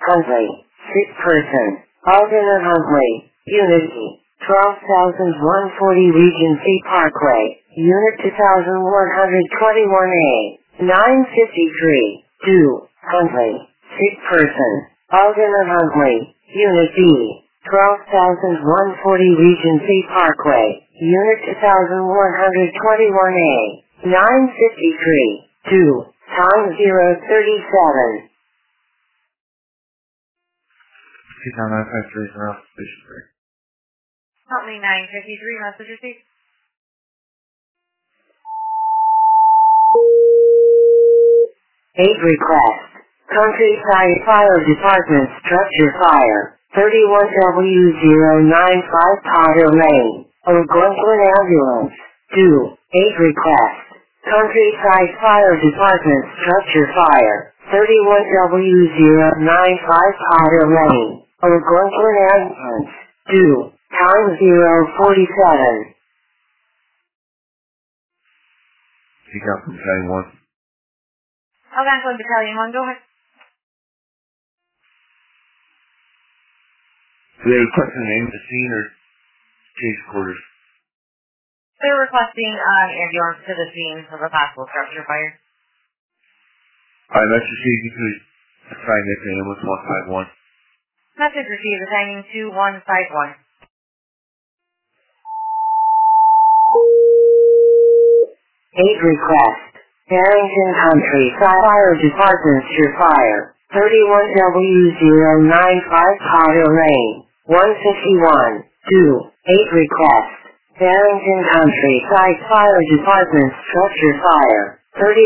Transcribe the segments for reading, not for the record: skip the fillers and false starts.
Huntley, sick person. Alden and Huntley, Unity, 12,140 Regency Parkway, Unit 2121A, 953, 2, Huntley, sick person. Alden and Huntley, Unit B, 12,140 Regency Parkway, Unit 2121A, 953, 2, time 037. Seatown 953 Ralph Station 3. Huntley 953, message received. Aid request. Countryside Fire Department structure fire. 31W095 Potter Lane. Algonquin Ambulance. 2. Aid request. Countryside Fire Department structure fire. 31W095 Potter Lane. Algonquin Ambulance. 2. Time 047. Seatown from Battalion 1. Algonquin Battalion 1, go ahead. Do they request the name of the scene or case quarters? They're requesting ambulance to the scene of a possible structure fire. Alright, let's just see if you could assign this to ambulance 151. Message received, assigning 2151. Aid request. Barrington Countryside Fire Department structure fire. 31W095 Potter Lane. 151. 2. Aid request. Barrington Countryside Fire Department structure fire.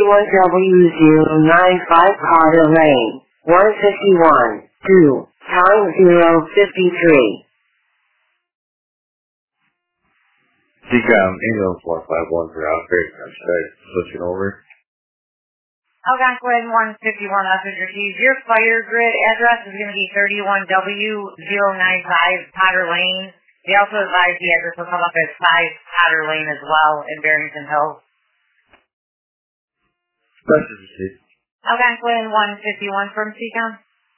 31W095 Potter Lane. 151. 2. Time 053. Seatown ambulance 151 for Barrington Countryside. Switching over. Algonquin 151, message received. Your fire grid address is going to be 31W095 Potter Lane. They also advise the address will come up as 5 Potter Lane as well in Barrington Hills. Message received. Algonquin 151 from Seacon.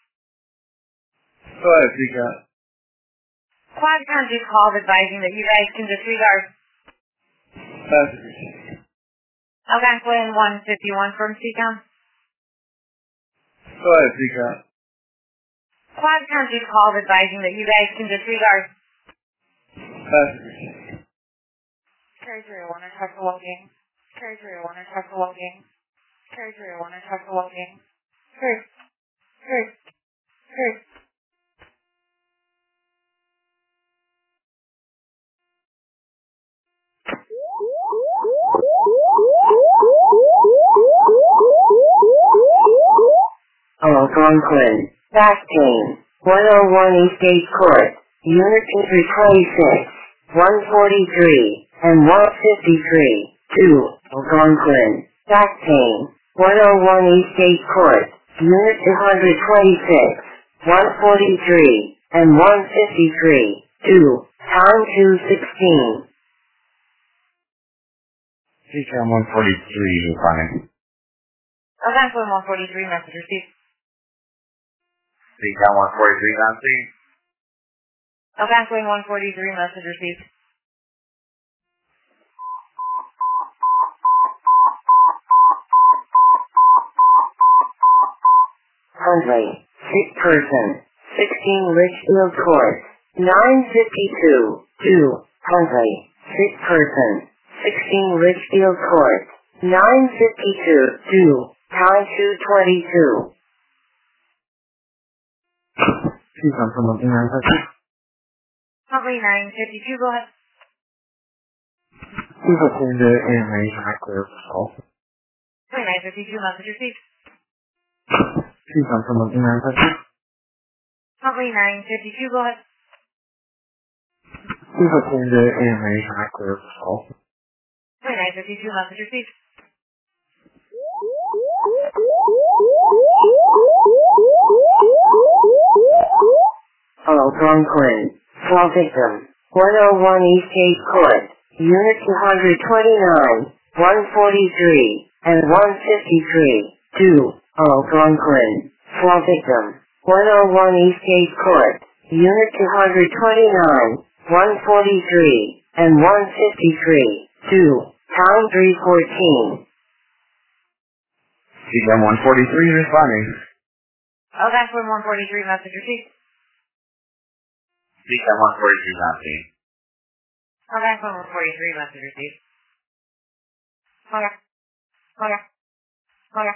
Go ahead, Seatown. Quadcon just called advising that you guys can disregard. Message received. Algonquin 151 from Seacon. Go ahead, Seacon. Quadcon just called advising that you guys can disregard. Message received. Carry 301 and check the logging. Carry 301 and check the logging. Carry 301 and check the logging. Carry. Algonquin. Back pain. 101 Eastgate Court. Unit 226. 143 and 153. 2. Algonquin. Back pain. 101 Eastgate Court. Unit 226. 143 and 153. 2. Time 216. Seatown 143 is fine. Algonquin 143, message received. Seatown 143 on scene. Algonquin 143, message received. Huntley. Sick person. 16 Litchfield Court. 952. 2. Huntley. Sick person. 16 Litchfield Court. 952. 2. Time 222. Seatown from the 952. Huntley 952, go ahead. Please attend the AMA not clear for call. Huntley 952, message received. Seatown from the 952. Huntley 952, go ahead. Please attend the AMA not clear for call. Huntley 952, message received. Algonquin. Fall victim. 101 Eastgate Court. Unit 229. 143 and 153. 2. Algonquin. Fall victim. 101 Eastgate Court, Unit 229, 143, and 153, 2, time 3:14. CCAM 143 responding. Okay, for 143 message received. CCAM 143 not seen. Okay, for 143 message received. Okay. Okay. Okay.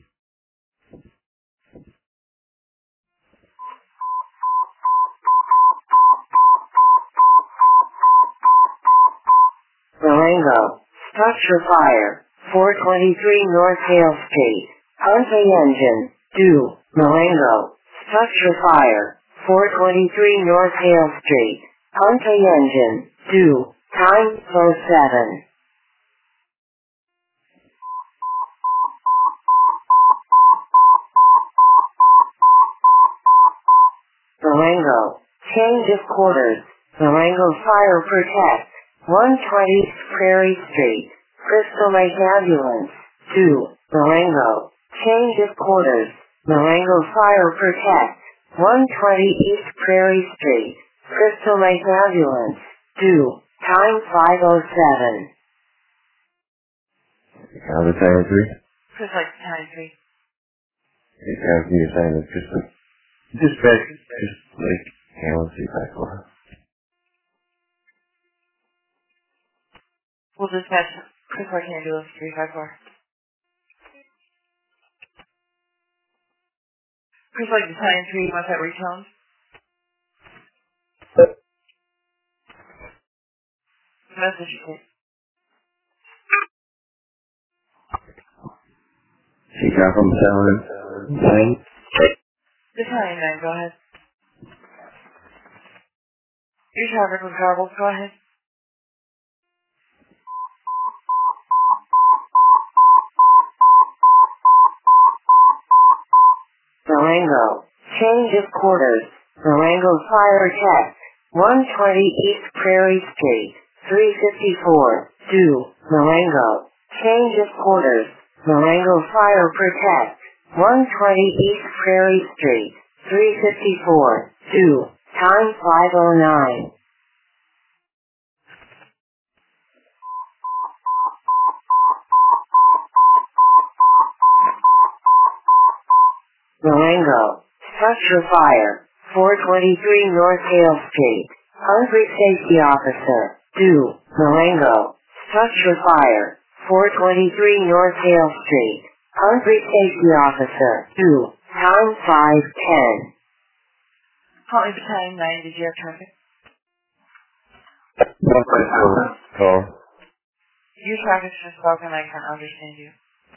Durango, structure fire, 423 North Hale Street, Huntley engine, due, Durango, structure fire, 423 North Hale Street, Huntley engine, due, time 07. Durango, change of quarters, Durango Fire Protect, 120 Prairie Street, Crystal Lake Ambulance, 2, Durango, change of quarters, Durango Fire Protect, 120 East Prairie Street, Crystal Lake Ambulance, 2, time 5:07. The time 3? Just like time 3. You're saying it's just back, just like, let's see if I can. We'll dispatch Chris Lake Ambulance 354. Chris Lake Battalion 3, you want that retone? Message received. CCAM from 7, 9. Battalion 9, go ahead. Your traffic was garbled, go ahead. Durango, change of quarters, Durango Fire Test, 120 East Prairie Street, 354, 2, Durango, change of quarters, Durango Fire Protect, 120 East Prairie Street, 354, 2, time 5:09. Durango, structure fire, 423 North Hale Street, Humphrey Safety Officer, 2, Durango, structure fire, 423 North Hale Street, Humphrey Safety Officer, 2, time 5:10. Call me Battalion 9, did you have traffic? Call. Your traffic's just broken, I can't understand you.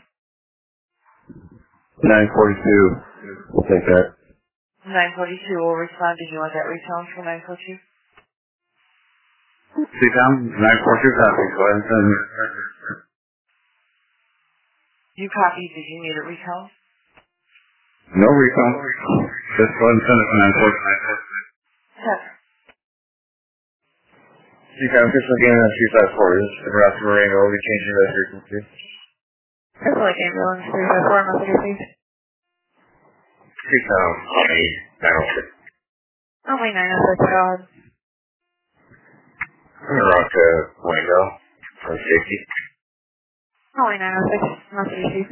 942. We'll take that. 942 will respond, did you want that retone for 942? CCAM 942 copy. Go ahead and send it. You copied, did you need a retone? No recon. Just go ahead and send it to 942. Yes. CCAM official again on 354. This is the Ross Durango. We'll be changing that frequency. Chris Lake Ambulance 354, message received. CCAM 906. Only 906, go ahead. We're on to Durango for safety. Only 906, message received.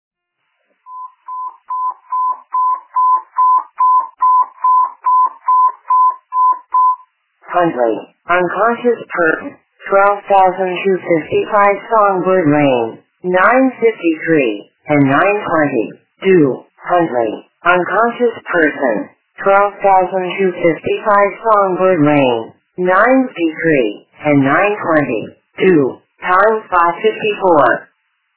Huntley, unconscious person, 12,255 Songbird Lane, 953, and 920, due, Huntley, unconscious person, 12,255 Songbird Lane, 953, and 920, due, time 5:54.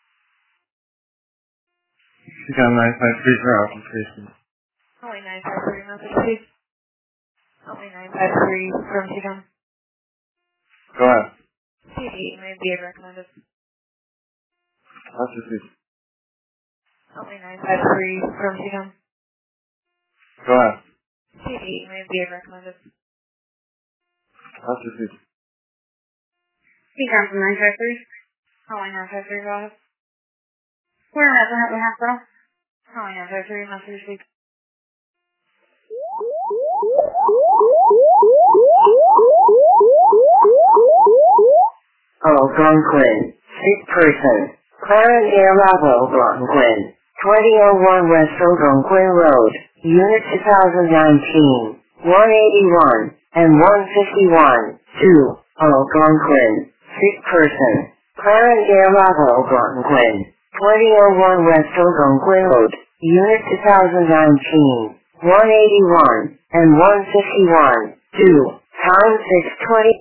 CCAM 953 for application. Only 953, message received. Only 953 from CCAM. Go ahead. CD may be recommended. That's just it. Only 953 from CCAM. Go ahead. CD may be recommended. That's just it. CCAM from 953. Only 953, go ahead. We're at the Huntley Hospital. Only 953, message received. Algonquin, sick person. Clarence Bravo Algonquin, 2001 West Algonquin Road, Unit 2019, 181, and 151, 2, Algonquin, sick person. Clarence Bravo Algonquin, 2001 West Algonquin Road, Unit 2019, 181, and 151, 2, time 6:20.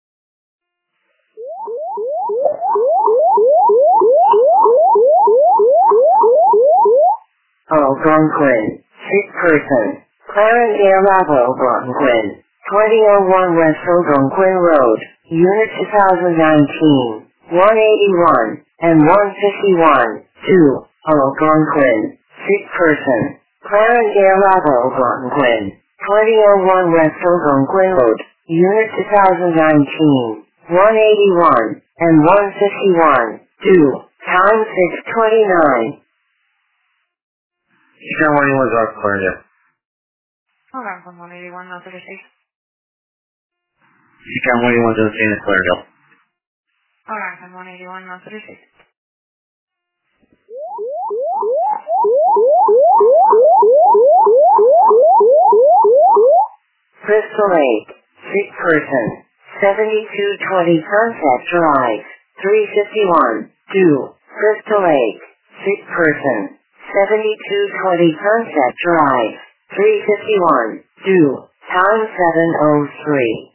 Algonquin, sick person. Clarence Bravo Algonquin, 2001 West Algonquin Road, Unit 2019, 181, and 151, 2, Algonquin, sick person. Clarence Bravo Algonquin, 2001 West Algonquin Road, Unit 2019, 181, and 151, 2, time 6:29. You got 181 South Clarendale. Hold on, from 181 North 36. You got 181 South Clarendale. Hold on, from 181 North 36. Crystal Lake, sick person. 7220 Sunset Drive, 351, 2, Crystal Lake, sick person. 7220 Sunset Drive, 351, 2, time 7:03.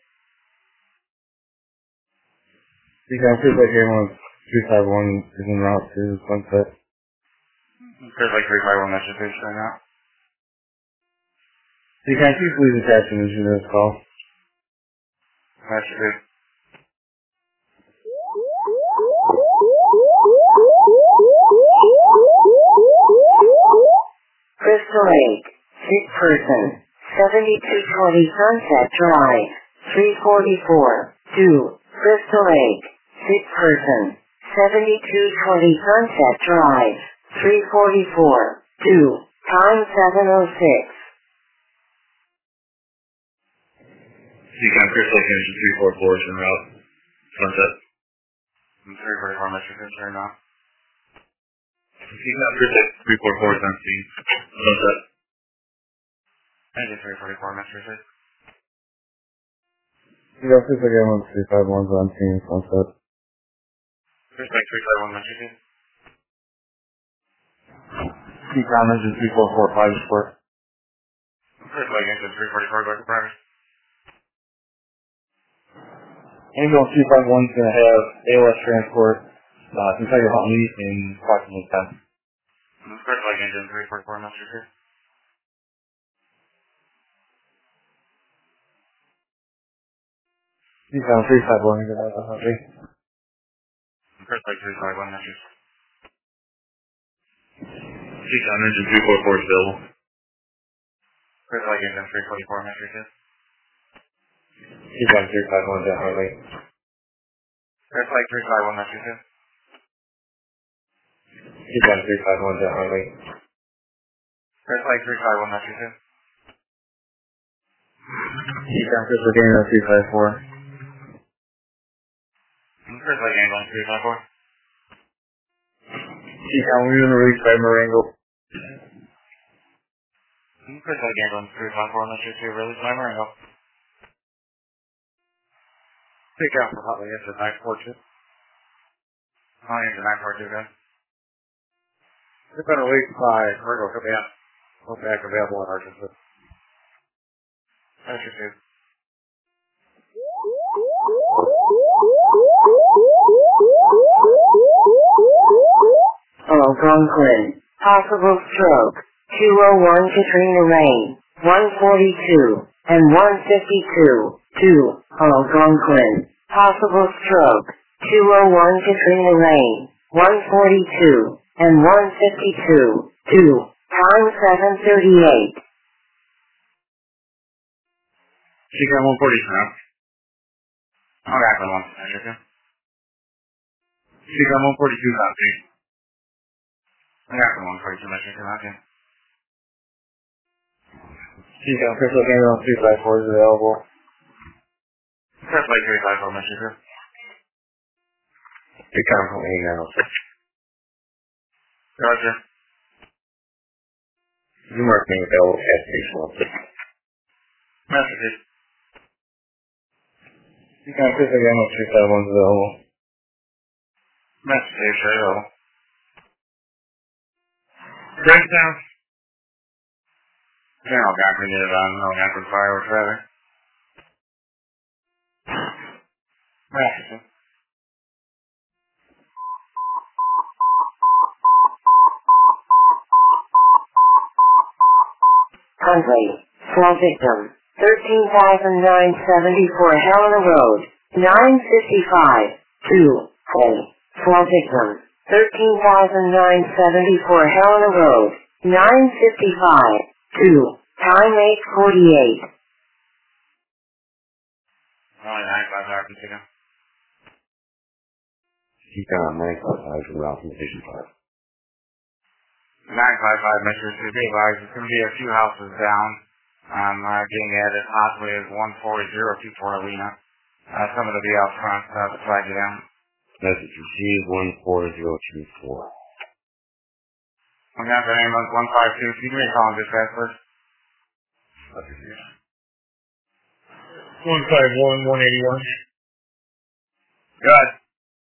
You got two like here on 351 is en route to Sunset. There's like 351 messages right now. You can please attach an issue to this call. That's good. Crystal Lake, sick person. 7220 Sunset Drive, 344, 2, Crystal Lake, sick person. 7220 Sunset Drive, 344, 2, time 7:06. You got Crystal Lake Engine 344 is en route. Sunset. 344 messages right now. You got Crystal Lake 344 is on scene. Sunset. Engine 344 messages. You got Crystal Lake 351's on scene Sunset. Crystal Lake 351 messages. You got Engine 344 private support. Crystal Lake Engine 344 going to private. Ambulance 351 is going to have ALS transport inside your Huntley in approximately 10. Crystal Lake Engine 344 messages. You got 351 is going to have a Huntley. Crystal Lake 351 messages. You got Engine 344 is available. Crystal Lake Engine 344 messages. You got 351 is at Huntley. Crystal Lake 351 messages. You got 351 is at Huntley. Crystal Lake 351 messages. You got Crystal Lake 354. Crystal Lake Engine 354. You got Union Reach by Marengo. Crystal Lake Engine 354 messages to release by Marengo. Pick out for Huntley Engine 942. Huntley Engine 942, guys. We're going to wait by Marengo coming out. We'll back available in Arkansas. That's your two. Algonquin, possible stroke. 201 Katrina Rain, 142, and 152, 2, Algonquin, possible stroke. 201 Katrina Rain, 142, and 152, 2, time 7:38. She got 140 now. I'll grab that one. That's your two. She got 142 now, please. I got the 142 message in that, yeah. Seacom Crystal Ambulance 354 is available. Press like 354, messenger. Seacom from A906. Roger. You mark me available at station 16. Messages. Seacom Crystal Ambulance 351 is available. Messages, hello. Breakdown. General Gaffney did it on no Gaffney fireworks rather. Messages. Huntley, small victim, 13,974 Helena Road, 955, 2, Clay, small victim, 13,974 Helena Road, 955, 2, time 8:48. Only 955 from Chico. Seacom 955 from Ralph from Station 5. 955 Mr. Be advised, there's going to be a few houses down. Getting at it possibly as 14024 Alina. Some of it will be out front, to flag you down. Message received 14024. I'm going to have the ambulance 152. Can you give me a call on dispatch, please? 151, 181. Good.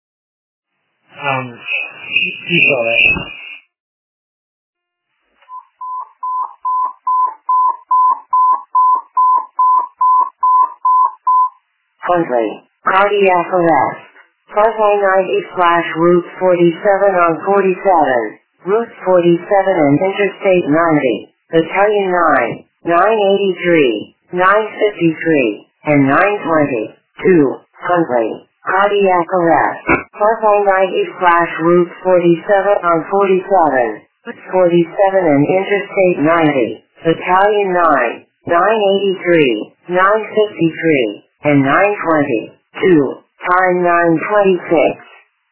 You saw that. Huntley, cardiac arrest. Frontline 90/Route 47 on 47, Route 47 and Interstate 90, Battalion 9, 983, 953, and 920, 2, Huntley, cardiac arrest. Frontline 90/Route 47 on 47, Route 47 and Interstate 90, Battalion 9, 983, 953, and 920, 2, time 9:26.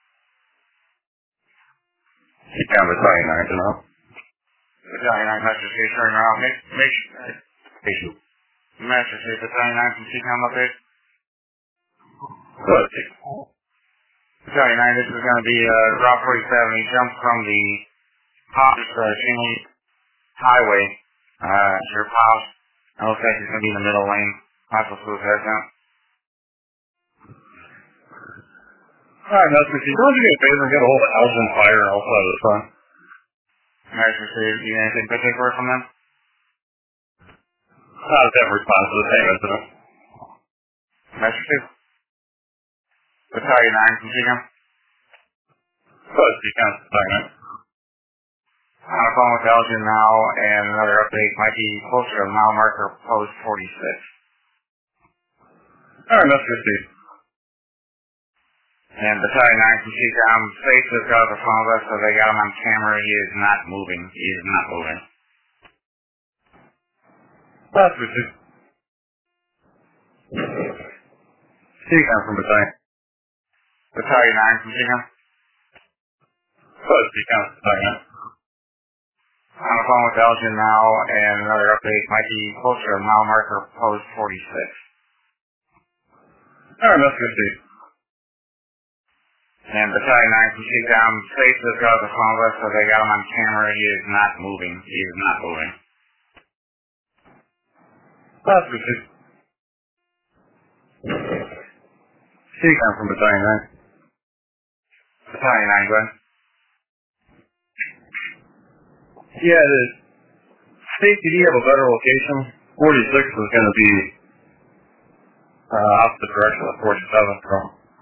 Seacom Battalion 9 to know. Battalion 9, Master State, turn around. Make sure. Issue. Master State, Battalion 9 from Seacom update. Good. Battalion 9, this is going to be Route 47. He jumped from the Pops Shingley Highway. Your Pops. It looks like he's going to be in the middle lane. Possible suicide down. Alright, Master Chief, why don't you get a favor and get a hold of Elgin Fire outside of the front? Master State, you need anything particular from them? How does that respond to the same incident? Master State. Battalion 9 from Seacom. Good, Seacom Battalion 9. On the phone with Elgin now, and another update might be closer to mile marker post 46. Alright, Master Chief. And Battalion 9 from Seacom, Faith has got the phone with us, so they got him on camera. He is not moving. He is not moving. Master Chief. Seacom from Battalion. Battalion 9 from Seacom. Good, Seacom Battalion 9. On the phone with Elgin now, and another update might be closer to mile marker post 46. Alright, Master Chief. And Battalion 9 from Seacom, Faith has got the phone with us, so they got him on camera. He is not moving. He is not moving. Master Chief. Seacom from Battalion 9. Battalion 9, go ahead. Yeah, it is. State, did you have a better location? 46 is going to be opposite direction of 47 from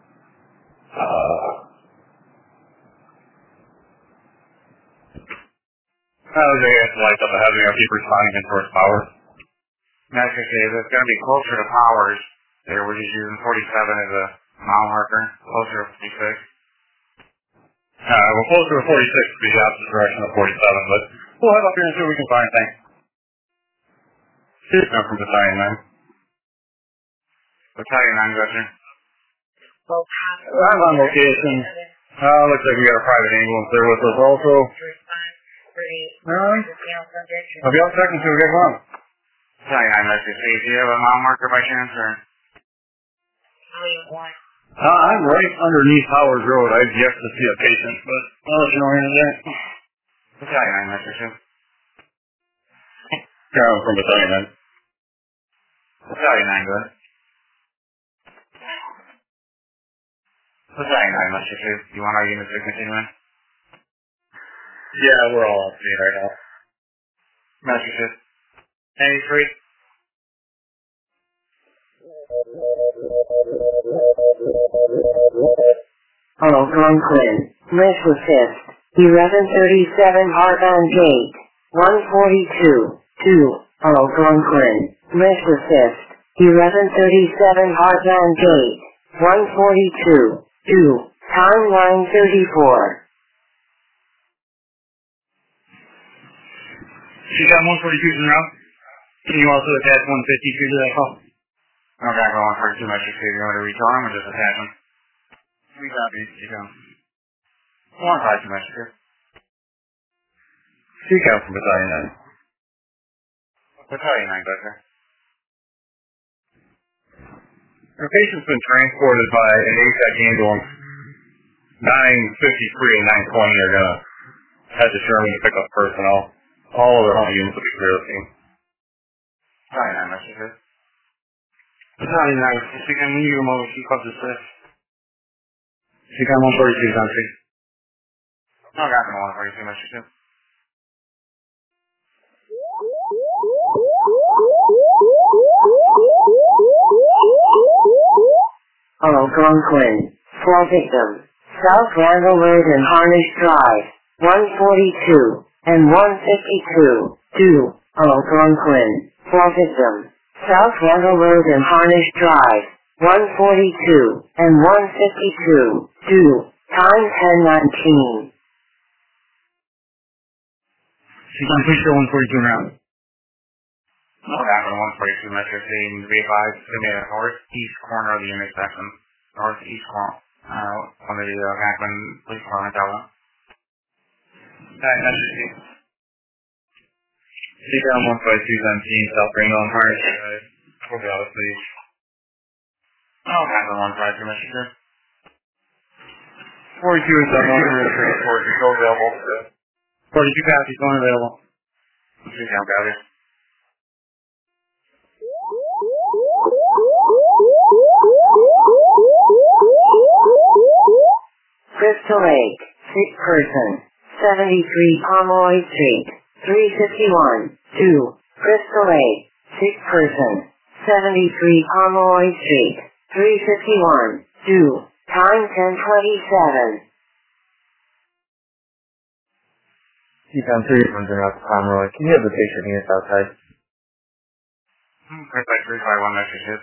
they have lights up ahead of me. I'll keep responding in towards power. Master State, it's going to be closer to Powers. There, we're just using 47 as a mile marker, closer to 56. We're closer to 46 to be the opposite direction of 47, but we'll head up here and see what we can find. Thanks. Seacom from Battalion 9. Battalion 9, Gotcha. I'm on location. Looks like we got a private ambulance there with us also. I'll be out checking until we get home. message. Hey, do you have a mile marker by chance, or? I'm right underneath Howard Road. I've yet to see a patient, but I'll let you know in a minute. Battalion message. Carol from Battalion 9. Battalion 9, good. Battalion 9 message. You want our units to continue in? Yeah, we're all up to date right now. Messages. Any free? Oakland Quinn, List Assist, 1137 Harband Gate, 142, 2, Oakland Quinn, List Assist, 1137 Harband Gate, 142, 2, Timeline 34. She got 142 en route. Can you also attach 152 to that call? Okay, go on for 2 messages. You want to retell them or just attach them? We copy. You go. 152 messages. She comes from Battalion 9. Battalion 9, good, sir. Our patient's been transported by an ASAC ambulance. 953 and 920 are going to head to Sherman to pick up personnel. All other hunt units will be clear of the scene. Battalion 9 messages. Battalion 9, she can leave them over. She calls us this. She got 142 on scene. Okay, 142 messages. Oakland Quinn, 4 victims, South Randall Road and Harnish Drive, 142, and 152, 2, Oakland Quinn, 4 victims, South Randall Road and Harnish Drive, 142, and 152, 2, time 10:19. She's on push 142 round. Okay, 142 messages. Be advised, in the northeast corner of the intersection. Northeast corner. One of the Hackman Police Department, that one. Alright, message. She got 152 on scene, South Randall and Harnish Drive. We'll be out of please. Okay, 152 messages. 42 is up on the transport. It's still available. 42 copies, going available. She can't got it. Crystal Lake, 6 person, 73 Pomeroy Street, 351, 2, Crystal Lake, 6 person, 73 Pomeroy Street, 351, 2, time 10:27. She found 3 different in Rock Pomeroy. Can you have the patient units outside? First by 351 messages.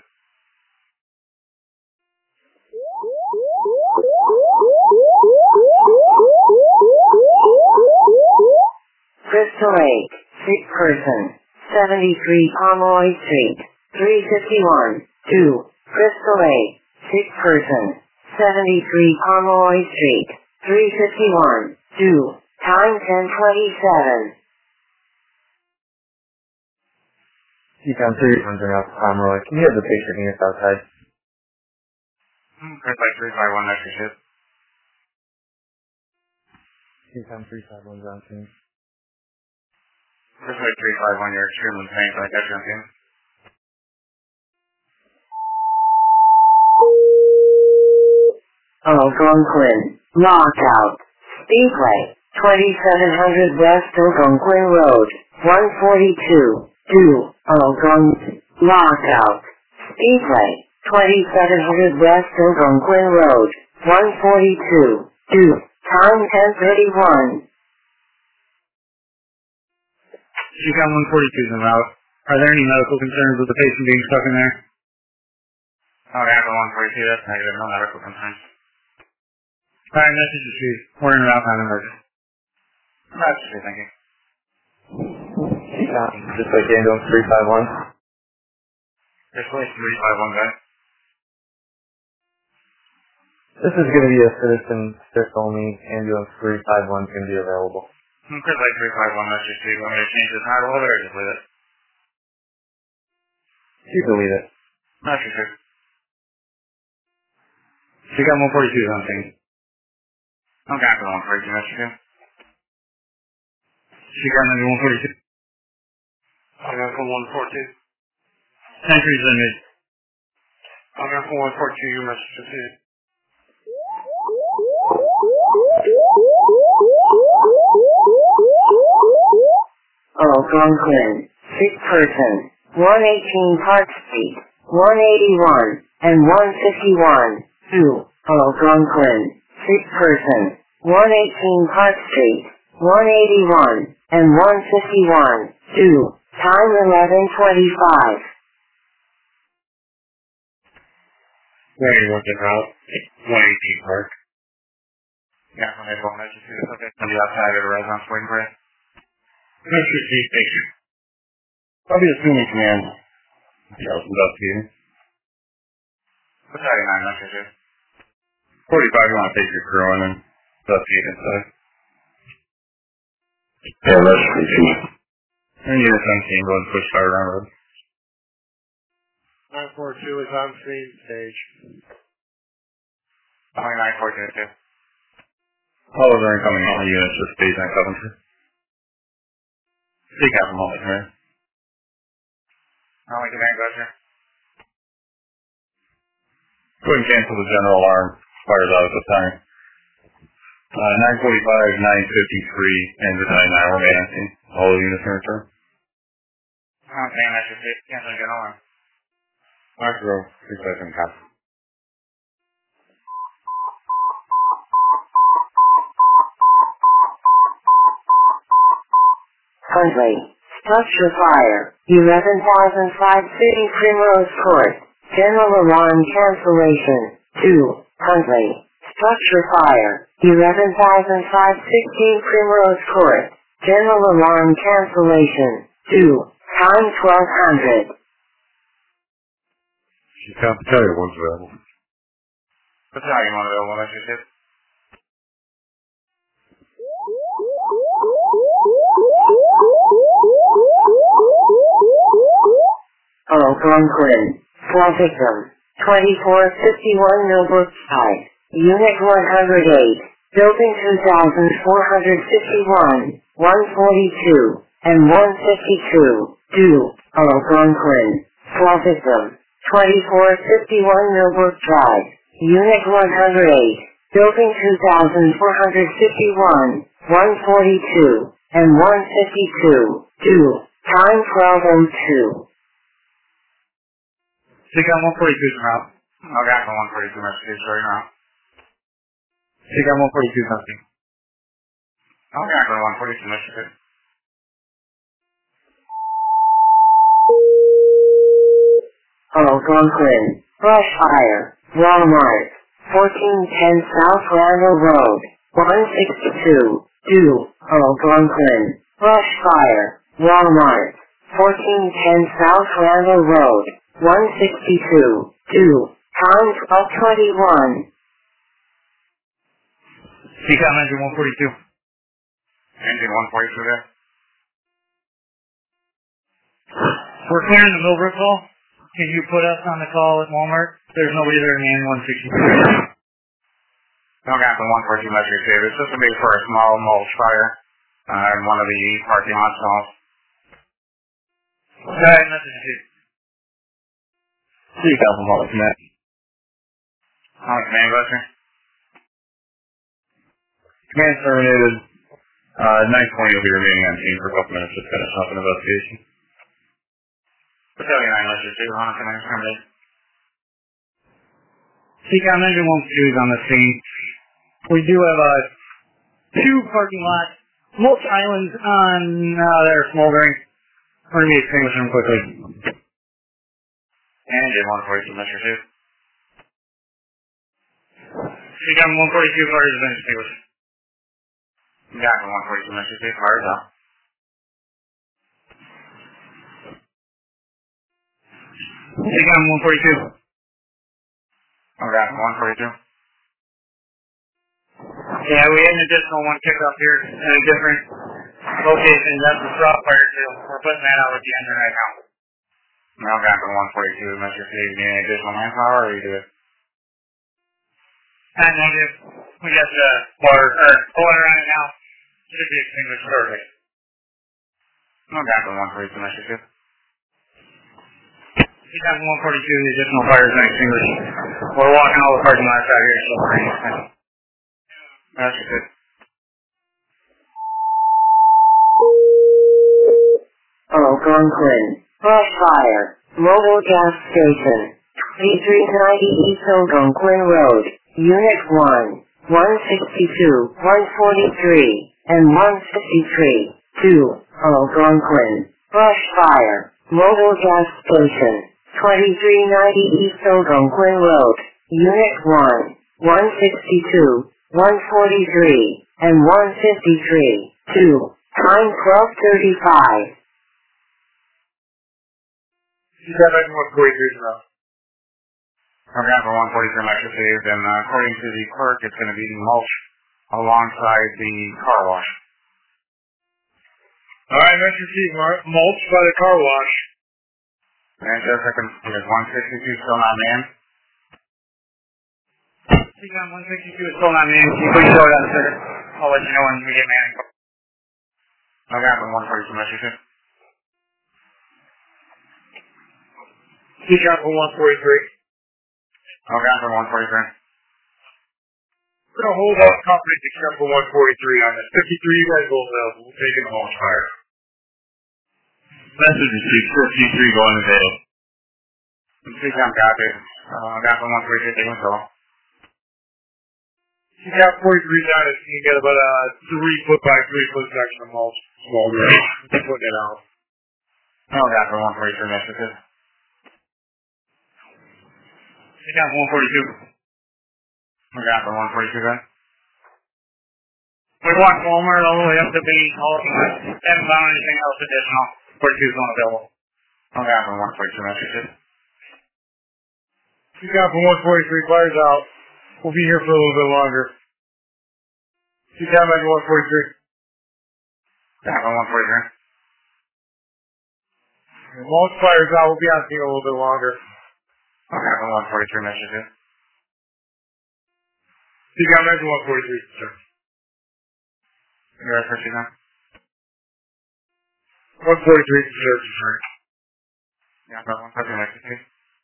Crystal Lake, 6 person, 73 Pomeroy Street, 351, 2, Crystal Lake, 6 person, 73 Pomeroy Street, 351, 2, time 10:27. She found 3 different in Rock Pomeroy. Can you have the patient units outside? First by 351 messages. She found 351s on scene. First by 351, you're extremely painful. I got you on scene. Algonquin, Lockout, Speedway, 2700 West Algonquin Road, 142, 2, Algonquin, Lockout, Speedway, 2700 West Algonquin Road, 142, 2, time 10:31. She got 142s en route. Are there any medical concerns with the patient being stuck in there? Okay, 142, that's negative. No medical concerns. Alright, message received. We're in route, not emergency. Messages, thank you. Just like ambulance 351. This way, 351 guy. This is going to be a citizen stick only. Ambulance 351 can be available. Chris, like 351 message, so you want me to change the title of it or just leave it? You can leave it. Not for sure. She got 142 something. I'm going for 142, not for sure. She got maybe 142. I'm going for 142. Entries in mid. I'm going for 142, you must have seen it. Algonquin, sick person, 118 Park Street, 181, and 151, 2, Algonquin, sick person, 118 Park Street, 181, and 151, 2, time 11:25. Where you looking out? 118 Park. Yeah, from this one, I just see it on the outside of the residence waiting for it. Let's receive, thank you. Probably assuming command. Yeah, it's investigating. What's 39, not for sure. 45, you want to take your crew in and investigate inside. Yeah, let's receive. And unit 17, go ahead and push fire around road. 942 is on scene, stage. Only 942, too. All of our incoming all units just stays on Coventry. Take out from all the command. Only command goes here. Go ahead and cancel the general alarm. Fires out at the time. 945, 953, and the 99 remain on scene. All the units in return. I'm saying I should cancel the general alarm. Mark row, 3 and half. Huntley, structure fire, 11,005 City Primrose Court, general alarm cancellation, 2, Huntley, structure fire, 11,005 16 Primrose Court, general alarm cancellation, 2, time 1200. She can't tell you what's available. What's how you want to know what I should do? Algonquin, fall victim, 2451 Millbrook Side, Unit 108, Building 2451, 142, and 152, due, Algonquin, fall victim, 2451 Millbrook Drive, Unit 108, Building 2451, 142, and 152, due, time 12:02. Take out 142 from out. I'll go for 142 messages right now. Take out 142 something. I'll go for 142 messages. Algonquin, brush fire, Walmart, 1410 South Randall Road, 162, due, Algonquin, brush fire, Walmart, 1410 South Randall Road, 162, due, time 12:21. Take out engine 142. Engine 142 there. We're clearing the Millbrook call. Can you put us on the call at Walmart? There's nobody there in man 163. I'll go for 142 messages here. This will be for a small mulch fire in one of the parking lot stalls. Alright, message. Take out from all the command. How much command goes here? Command terminated. 920 will be remaining on scene for a couple minutes to finish up an investigation. Battalion 9 messages here. How much command terminated? Take out engine 142 is on the scene. We do have 2 parking lots, mulch islands on that are smoldering. We're going to be extinguishing them quickly. Engine 142 messages here. Take out 142 fires have been extinguished. Got for 142 messages here. Fires out. Take out 142. I'll go for 142. Yeah, we had an additional one pickup here in a different location. That's the straw fire too. We're putting that out at the engine right now. Now back on 142, Mr. C, you need any additional manpower, or you do it? Negative. We got the water on it now. Should be extinguished shortly. Now back on 142, Mr. C. You got 142, the additional fire is not extinguished. We're walking all the parking lots out here, so that's good. Algonquin. Brush fire. Mobile gas station. 3390 East Algonquin Road. Unit 1. 162, 143, and 153. 2. Algonquin. Brush fire. Mobile gas station. 2390 East Algonquin Road. Unit 1. 162, 143, and 153. 2. Time 12:35. You got back to 143 now. I'm down for 143 Metro saved, and according to the clerk, it's going to be mulch alongside the car wash. Alright, Metro C, mulch by the car wash. And just a second, is 162 still not manned? C-Con 162 is still not manned. Can you please show it on the circuit? I'll let you know when we get manning. I'm down for 142 Metro saved. You got for 143. I'm down for 143. We're gonna hold off confidence except for 143 on this. 53, you guys will we'll take in the mulch fire. Message received 53 going to Vail. C-Con copy. I'm down for 143 taking control. You got 43 down, you can get about a 3 foot by 3 foot section of mulch. Small grass. Put it out. I'm down for 143 messages. You got 142. We got for 142 then. We want Walmart all the way up to base, all of that. Haven't found anything else additional. 42 is not available. We got for 142 messages. You got for 143, fires out. We'll be here for a little bit longer. You got back to 143. Got for 143. The mulch fires out, we'll be on scene a little bit longer. We got for 143 messages. You got back to 143, sir. You're right, first, you 143 service, sir. Yeah, for 143 messages.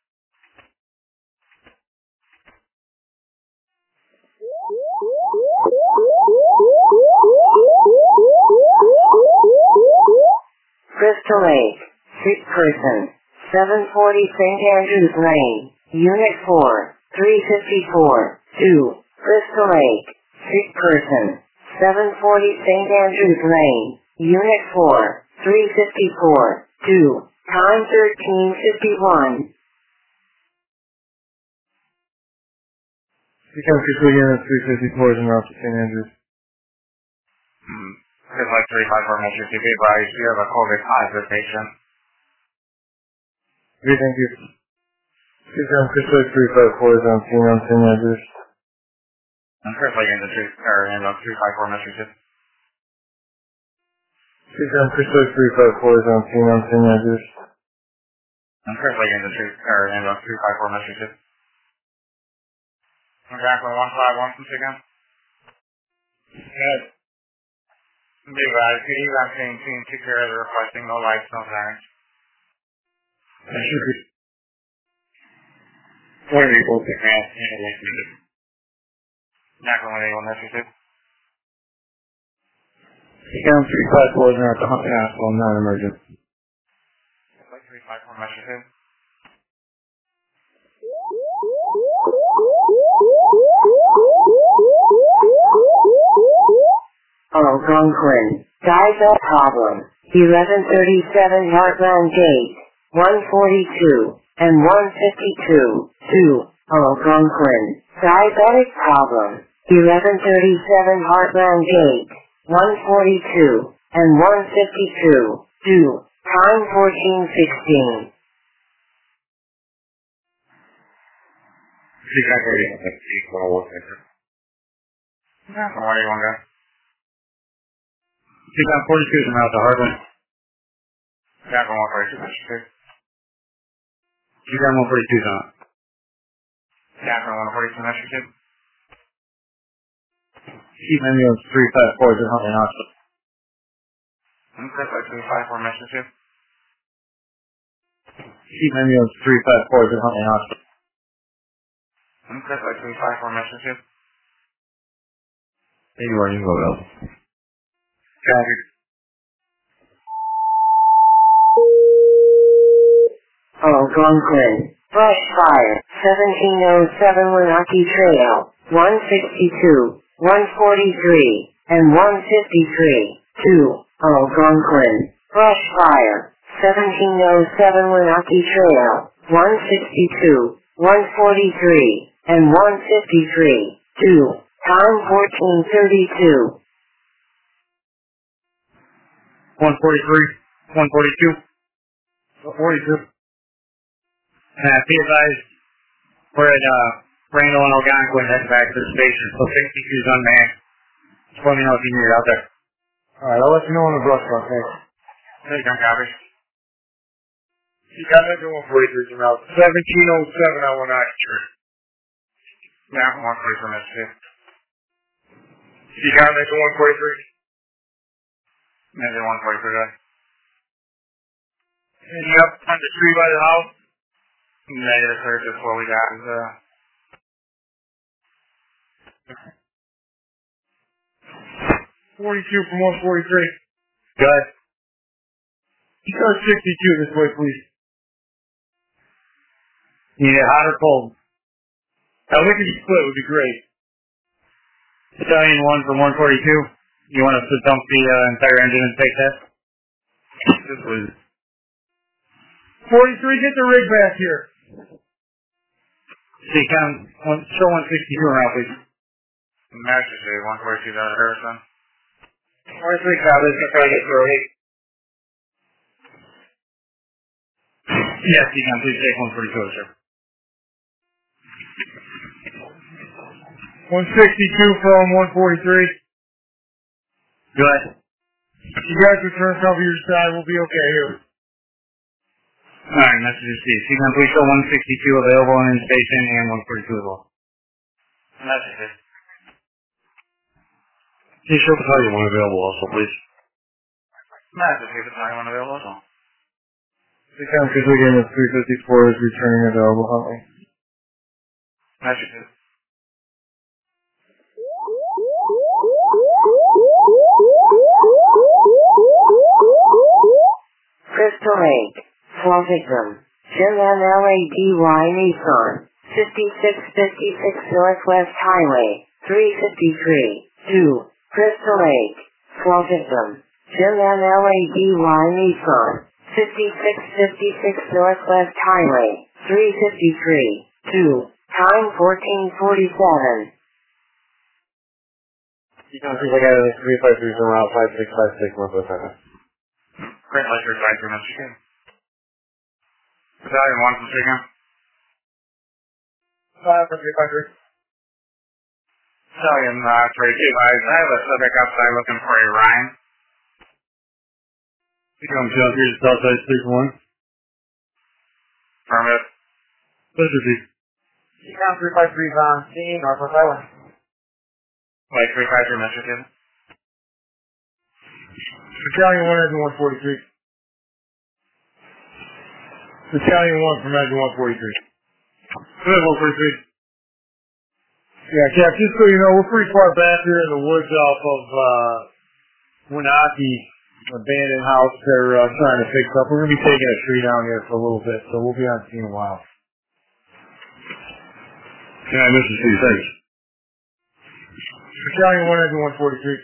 Crystal Lake. Sick person. 740 St. Andrews Lane. Unit 4. 354. 2. Crystal Lake. Sick person. 740 St. Andrews Lane. Unit 4. 354. 2. Time 13:51. You can officially unit 354 is in route to St. Andrews. It's like 354 messages. You be advised you have a COVID positive patient. Okay, thank you. You can officially 354 is on scene on St. Andrews. I'm carefully in the 354 messages. You can officially 354 is on scene on St. Andrews. I'm carefully in the 354 messages. Exactly 151 once again. Yes. Be advised, you have seen take care of the requesting no lights, no sirens. What are people to Yeah, exactly 181 messages. You can 354 is in route to Hunt Castle, non-emergent. Like 354 messages. Algonquin. Diabetic problem. 1137 Heartland Gate. 142 and 152. 2. Algonquin. Diabetic problem. 1137 Heartland Gate. 142 and 152. 2. Time 14:16. You got 31 Yeah, from 181 guys. You got 42 is in route to Hardland. Yeah, from 142 messages. CCAM 142's on. Catherine 142, Metro 2. Keep ambulance 354 is at Huntley Hospital. Chris Lake 354, Metro 2. Keep ambulance 354 is at Huntley Hospital. Chris Lake 354, Metro 2. Anywhere you go, though. Traffic. Algonquin. Brush fire. 1707 Wenatchee Trail. 162, 143, and 153. 2. Algonquin. Brush fire. 1707 Wenatchee Trail. 162, 143, and 153. 2. Time 1432. 143, 142. 42. Be advised, we're at Randall and Algonquin heading back to the station, so 62's unmanned. Just let me know if you need it out there. Alright, I'll let you know on the brush truck, thanks. There you go, copy. You got that 143 from out. 1707 on Wenatchee Trail. Yeah, 143, Metro 2. You got that 143? Maybe 143, guys. Any up on the tree by the house? Negative, sir, just what we got is, 42 from 143. Good. You got 62 this way, please. You need it hot or cold? A lickety split would be great. Battalion 1 from 142. You want us to dump the entire engine and take that? this was 43, get the rig back here. See, show 162 around, please. Metro 2, 142, Harrison. 43 copies, I'm trying to get through 8. Yes, you can. Please take 142, sir. 162 from 143. Good. You guys return cover your side, we'll be okay here. Alright, message received. You can please show 162 available in the station and 142 as well. Message. Can you show battalion 1 available also, please? Message, battalion 1 available as well. The count is again with 354 is returning available, Huntley. Message. Crystal Lake. Fall victim. Jim LADY Nissan. 5656 Northwest Highway. 353. 2. Crystal Lake. Fall victim. Jim LADY Nissan. 5656 Northwest Highway. 353. 2. Time 1447. You can see I got it 353 from route 5656 Northwest Highway. Great Lakers, right through Michigan. Battalion 1 from Michigan. 353. Battalion 32, guys. I have a subject outside looking for a Ryan. You come down here to Southside Station 1. Affirmative. Pleasure, please. You count 353 on scene, Northwest Highway. Lake 353, Michigan. Battalion 1 Edge 143. Battalion 1 from Edge 143. Good, 143. Yeah, Cap, just so you know, we're pretty far back here in the woods off of Wenatchee, abandoned house they're trying to fix up. We're going to be taking a tree down here for a little bit, so we'll be on scene in a while. Yeah, Mr. C, thanks. Battalion 1 Edge 143.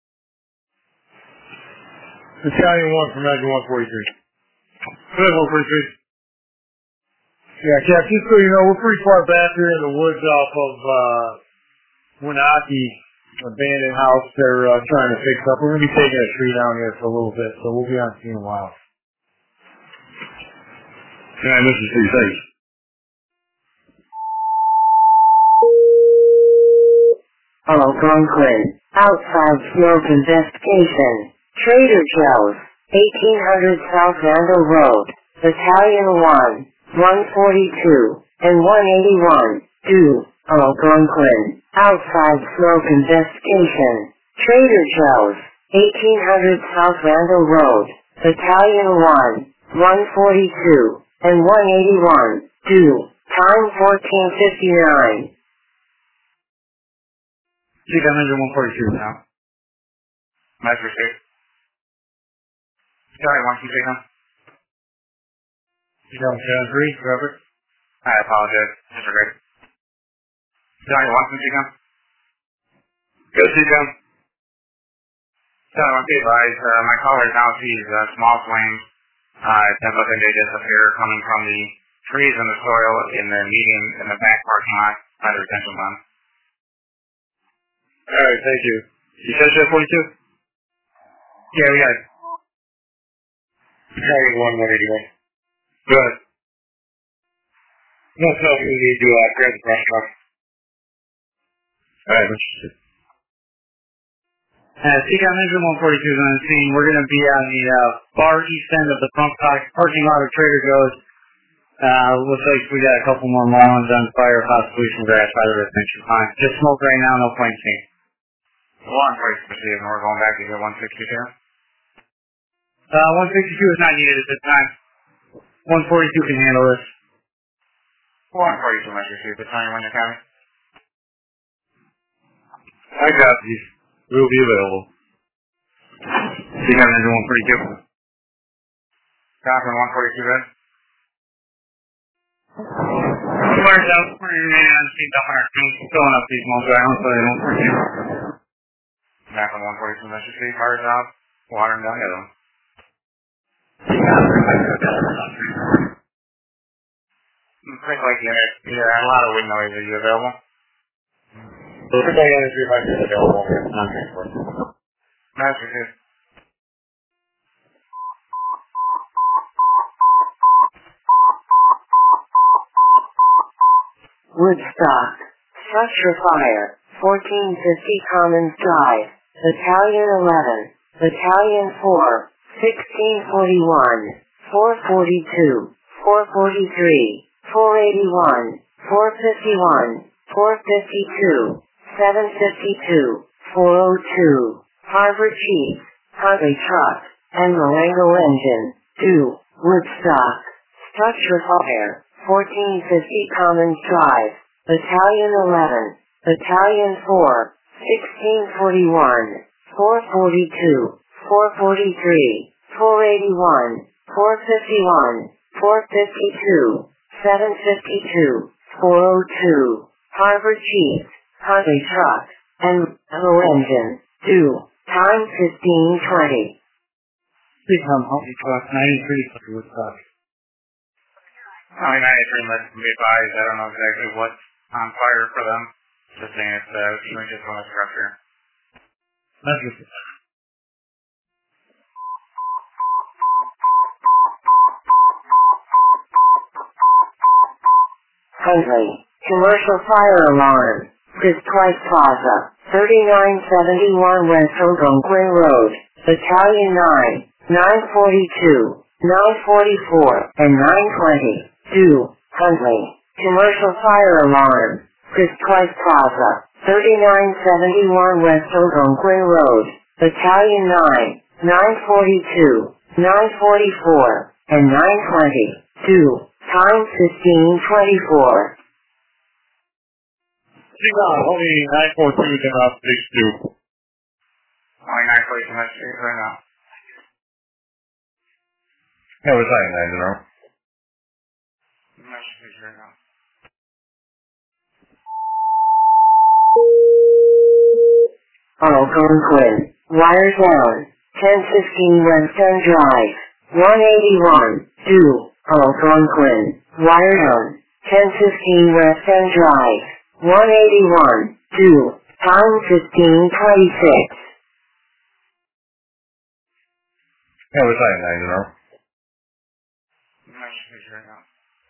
Battalion 1 from Edge 143. Good, 143. Yeah, Cap, just so you know, we're pretty far back here in the woods off of Wenatchee, abandoned house they're trying to fix up. We're going to be taking a tree down here for a little bit, so we'll be on scene in a while. Yeah, Mr. C, thanks. Algonquin. Outside smoke investigation. Trader Joe's. 1800 South Randall Road. Battalion 1. 142, and 181, due, Algonquin, outside smoke investigation. Trader Joe's, 1800 South Randall Road, Battalion 1, 142, and 181, due, time 14:59. Chief Manager 142 now. Nice receipt. Charlie, want some chicken? Chief Manager 3, Robert. I apologize. Disregard. Charlie, want some chicken? Go chicken. Charlie, want to advise, my caller now sees small flames. It looks like they disappear coming from the trees and the soil in the median in the back parking lot by the retention pond. Alright, thank you. You said you had 42? Yeah, we got it. Carry 181. Go ahead. No, we need to grab the brush truck. Alright, let's just Chief Manager 142 is on the scene. We're going to be on the far east end of the front parking lot of Trader Joe's. Looks like we got a couple more Marlins on fire, possibly some grass by the retention pond. Just smoke right now, no point seeing. One place to proceed, and we're going back to get 162. 162 is not needed at this time. 142 can handle this. 142, Mr. Chief. But tell me when you're coming. I got these. We'll be available. Chief Manager 142. Copy 142, good. Where's up? We're remaining on scene, dumping our tanks, filling up these most items so they don't forget. Back on 142, Mr. Chief. Fires out. Water and down the other one. Quick like unit. Yeah, a lot of wind noise. Are you available? Quick like unit 356 is available. Non-transport. Master Chief. Woodstock, structure fire, 1450 Commons Drive, Battalion 11, Battalion 4, 1641, 442, 443, 481, 451, 452, 752, 402, Harbor Chief, Huntley Truck, and Marengo Engine, due, Woodstock, structure fire, 1450 Commons Drive, Battalion 11, Battalion 4, 1641, 442, 443, 481, 451, 452, 752, 402, Harbor Chief, Huntley Truck, and Marengo Engine, due, time 15:20. Please come, Huntley Truck, 93 Woodstock. I mean, 93 lets me advise. I don't know exactly what's on fire for them. Just saying it's just on the structure. That's good. Huntley, commercial fire alarm, Chris Price Plaza, 3971 West Algonquin Road, Battalion 9, 942, 944, and 920. Due, Huntley, commercial fire alarm, Chris Price Plaza, 3971 West Algonquin Road, Battalion 9, 942, 944, and 920. Due, time 15:24. Only 942 came out 62. Only 942 Mr. Chief right now. Yeah, we're saying that, you know. Mr. Chief right now. Algonquin, wire down, 1015 West End Drive, 181, due, Algonquin, wire down, 1015 West End Drive, 181, due, time 15:26. Yeah, we're saying that, you know. Mr. Chief right now.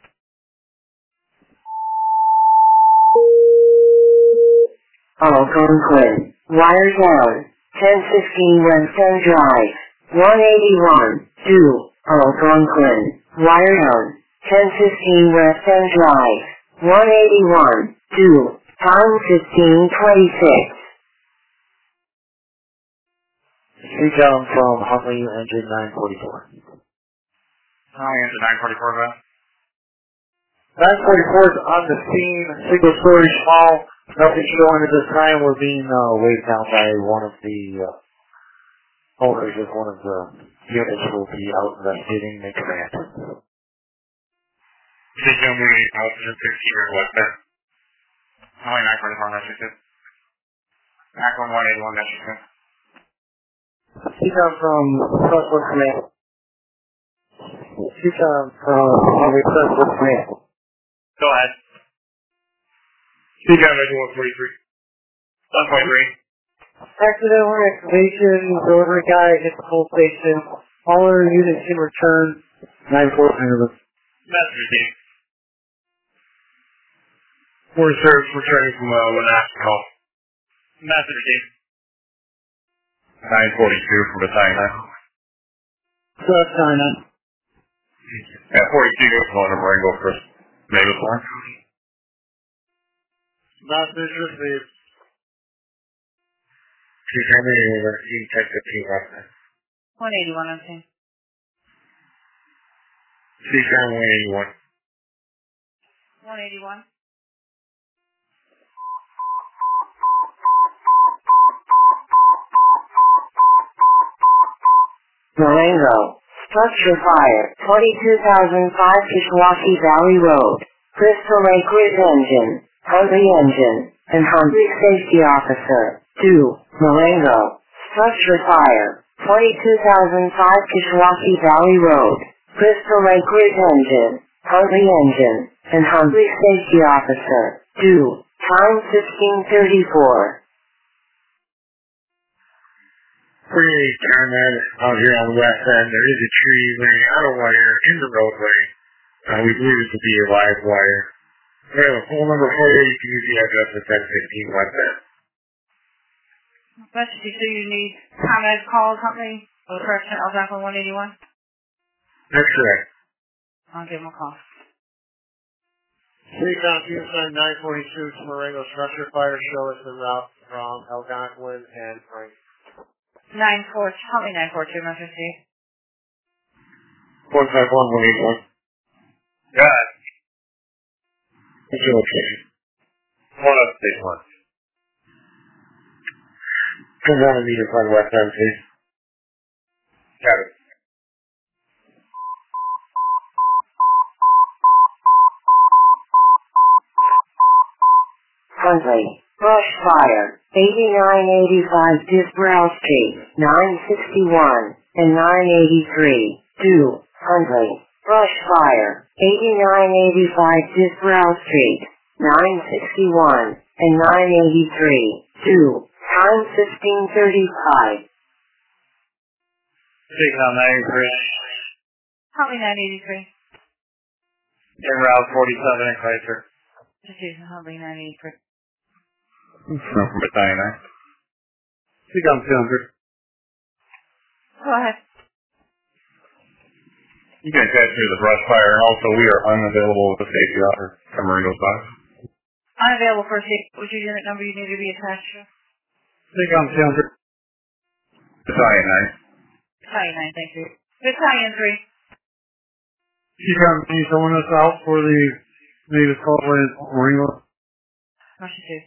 Algonquin, wire down, 1015 West End Drive, 181, due, Algonquin, wire down, 1015 West End Drive, 181, 2, time 15:26. Speakout from Huntley Engine 944. Huntley Engine 944, Ben. 944 is on the scene, single story small, nothing showing at this time. We're being waved down by one of the owners of one of the units who will be out investigating the command. Speaking we out to 16 or West End. Huntley 944, Mexican. Macklin 181, Mexican. Speakout from Southwest Command. Speakout from Huntley Southwest Command. Go ahead. Speakout Measure 143. 143. Accidental excavation, delivery guy hit the full station. All other units in return. 949. Messenger team. We're service returning from Wenatchee call. Messenger team. 942 from Battalion 9. So that's 9. Yeah, 42 goes on to Marengo first. Mavis Warren. Message received. Detective T. Westman. 181 on scene. CCAM 181. 181. Marengo, structure fire, 22,005 Kishwaukee Valley Road, Crystal Lake Ridge Engine, Huntley Engine, and Huntley Safety Officer. 2. Marengo, structure fire, 22,005 Kishwaukee Valley Road, Crystal Lake Ridge Engine, Huntley Engine, and Huntley Safety Officer. 2. Time 15:34. Pretty Conrad out here on the west end. There is a tree laying out a wire in the roadway. We believe it to be a live wire. We have a phone number for you. You can use the address at 1015 West End. Message, so you need Conrad call company or the correction Algonquin 181? That's correct. I'll give him a call. Speakout PSI 942 to Marengo structure fire. Show us the route from Algonquin and Frank. 94, help me 942, message to you. 151 181. Got it. What's your location? One up station 1. Come down and meet us on West End, please. Got it. Huntley, brush fire, 8985 Disbrowski, 961, and 983. 2. Huntley, brush fire, 8985 Disbrow Street, 961, and 983. 2. Time 15:35. Speakout 93. Help me 983. En route 47 in Chrysler. Just use help me 983. From Battalion 9. Speakout 200. Go ahead. You can attach me to the brush fire, and also we are unavailable with the safety officer from Marengo's box. Unavailable for safety. What's your unit number you need to be attached to? Speakout 200. Battalion 9. Battalion 9, thank you. Battalion 3. Speakout, can you someone us out for the latest call with Marengo? Motion 2.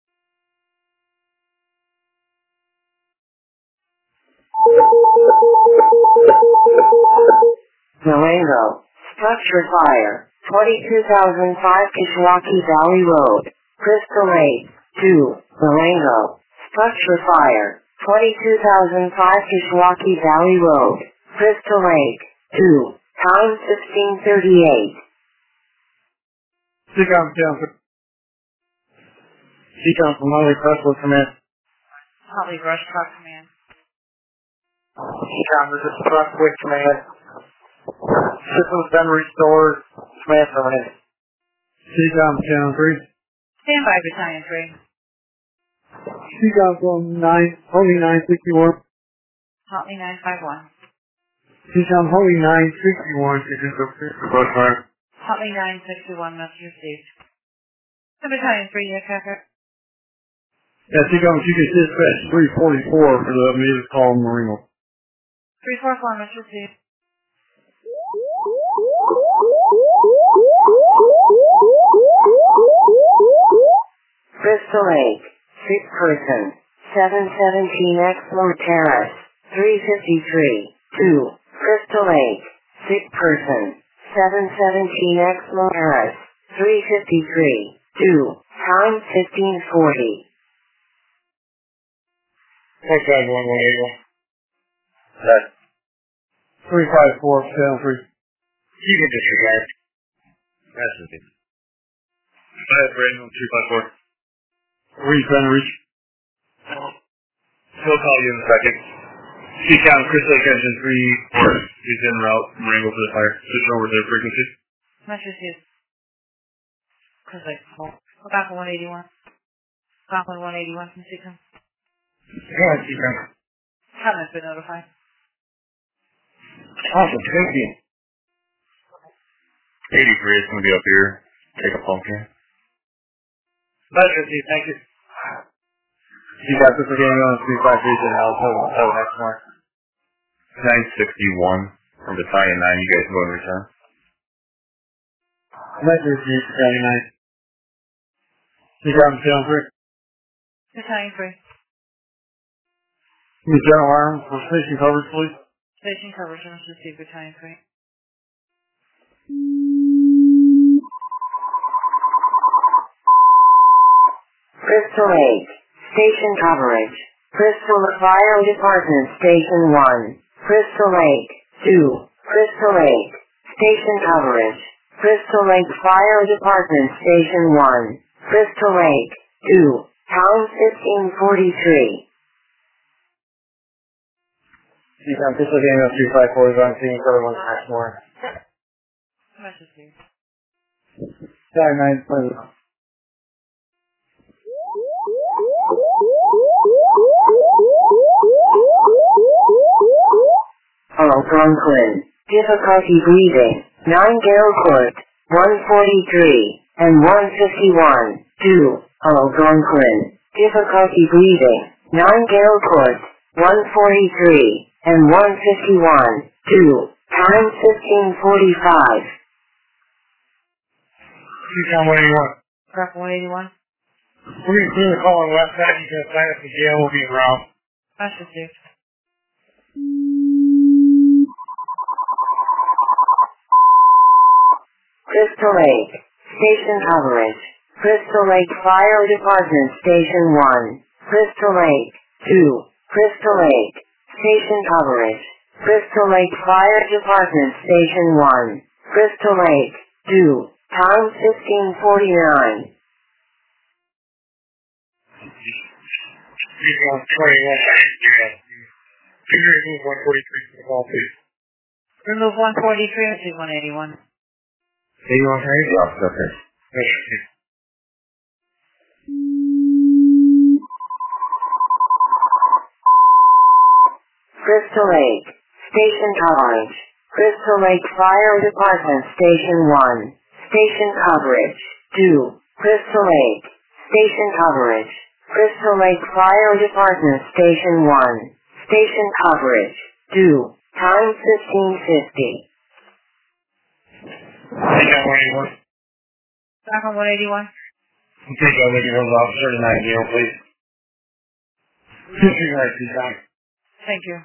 Marengo, structure fire, 22,005 Kishwaukee Valley Road, Crystal Lake. 2. Marengo, structure fire, 22,005 Kishwaukee Valley Road, Crystal Lake. 2. Time 15:38. Speakout 200. Speakout from Huntley Crystal Command. Huntley Brush Truck Command. Speakout, this is Brunswick Command. System's been restored. Command terminated. Speakout 203. Stand by, Battalion 3. Speakout from 9, Holy 961. Help me 951. Speakout Holy 961. It is a brush fire. Huntley 961, message received. Battalion 3, attacker. Yeah, Seacom, you can dispatch 344 for the immediate call in Marino. 344, message received. Crystal Lake, 6 person, 717 Exmoor Terrace, 353, 2, Crystal Lake, 6 person, 717 Exmoor Terrace, 353, 2, time 1540. Okay, 1181. That 354, channel 3. you can disregard. That's okay. 5 Brandon 354. Where you trying to reach? He'll call you in a second. Seacom, Crystal Lake Engine 3-4 is en route from Wrangell for the fire. Switch over to their frequency. Message received. Go back on 181. Back on 181 from Seacom. Go ahead, Seacom. Haven't been notified. Awesome, thank you. 83 is going to be up here. Take a phone here. Message received, thank you. You got this again on 353 and I'll next more. 961 from Battalion 9. You guys go and return. Message received, Battalion 9. You got him, channel 3. Battalion 3. Give me general arms for station coverage, please. Station coverage, message received. Battalion 3. Crystal Lake, station coverage. Crystal Fire Department, Station 1. Crystal Lake, 2. Crystal Lake, station coverage. Crystal Lake Fire Department, Station 1. Crystal Lake, 2. Town 1543. Seacom, Crystal Gang 354 is on scene for everyone's next more. Message received. Battalion 9, please. Hello Conklin. Difficulty breathing. 9 Gale Court. 143 and 151. 2. Hello Conklin. Difficulty breathing. 9 Gale Court. 143 and 151. 2. Time 1545. Seacom, what do you want? Back on 181. We're going to clear the call on the left side. You can sign up the jail. We'll be around. Message received. Crystal Lake, station coverage. Crystal Lake Fire Department, Station 1. Crystal Lake, 2. Crystal Lake, station coverage. Crystal Lake Fire Department, Station 1. Crystal Lake, 2. Time 1549. Seacom, 21. Can you remove 143 from the call, please? Remove 143, message 181. Hey, you want to hurry? Yeah, okay. Crystal Lake, station coverage. Crystal Lake Fire Department, Station 1. Station coverage. 2. Crystal Lake, station coverage. Crystal Lake Fire Department, Station 1. Station coverage. 2. Time 1550. Seacom, what do you want? Back on 181. Take out the girls officer tonight, Neil, please. Disregard, Seacom. Thank you.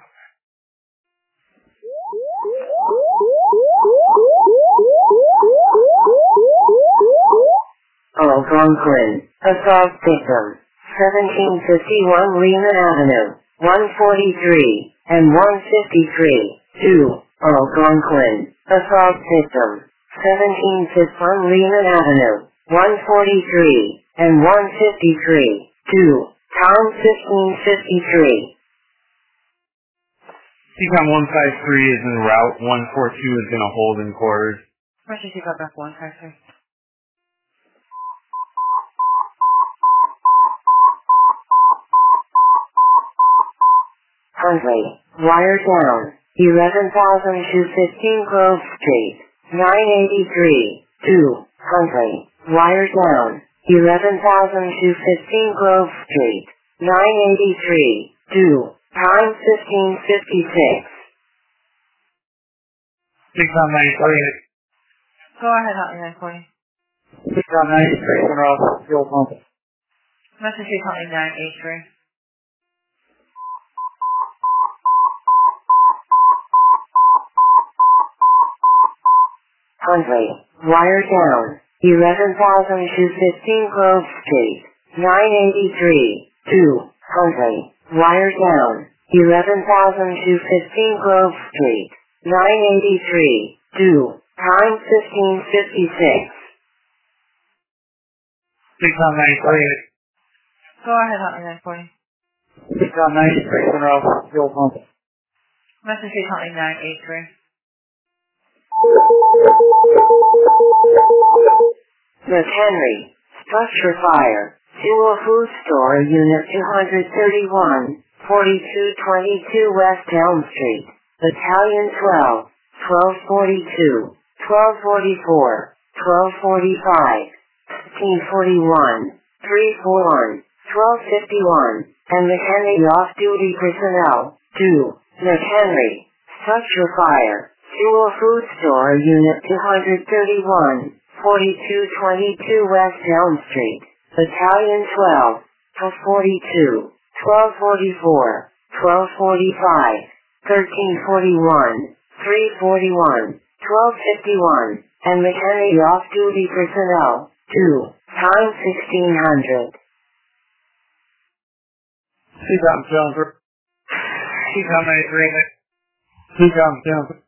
Hello Conklin. Assault victim. 1751 Lehman Avenue. 143 and 153. 2. Hello Conklin. Assault victim. 1751 Lehman Avenue. 143 and 153. 2. Town 1553. Seacom 153 is en route. 142 is going to hold in quarters. Message received. Back 153. Huntley, wire down. 11,215 Grove Street. 983. 2, Huntley, wire down, 11,215 Grove Street, 983, 2, time 15:56. Speak on 948. Go ahead, Huntley 940. Speak on 93, Monroe, fuel pump. Message is Huntley 983. Huntley, wire down, 11,215 Grove Street, 983, 2, Huntley, wire down, 11,215 Grove Street, 983, 2, time 15:56. Speak on 948. Go ahead, Huntley 940. Speak on 93, Monroe, fuel pump. Message is Huntley 983. McHenry, structure fire, fuel food store unit 231, 4222 West Elm Street, Battalion 12, 1242, 1244, 1245, 1541, 341, 1251, and McHenry off-duty personnel, 2, McHenry, structure fire, fuel food store unit 231, 4222 West Elm Street, Battalion 12, 1242, 1244, 1245, 1341, 341, 1251, and McHenry off-duty personnel, 2, time 1600. Speak on 7. Speak on 93. Speak on 7.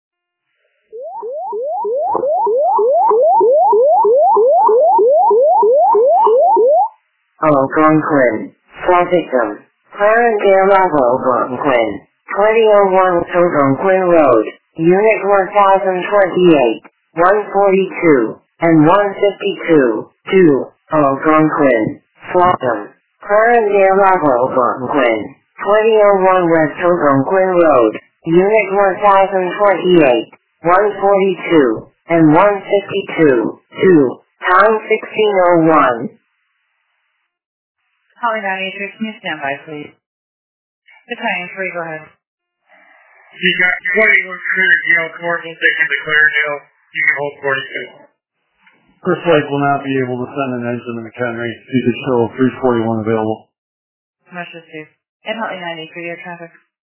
Algonquin, fall victim, Clarendale Algonquin, 2001 Algonquin Road, Unit 1028, 142, and 152, 2, Algonquin, Flopton, Clarendale Algonquin, 2001 West Algonquin Road, Unit 1028, 142, and 152, 2, time 1601. Huntley 983, can you stand by, please? Battalion 3, go ahead. You got 21 clear Gale Commercial Station to Clarendale. You can hold 42. First Lake will not be able to send an engine to McHenry. You could show 341 available. Message Steve. And Huntley 983, air traffic.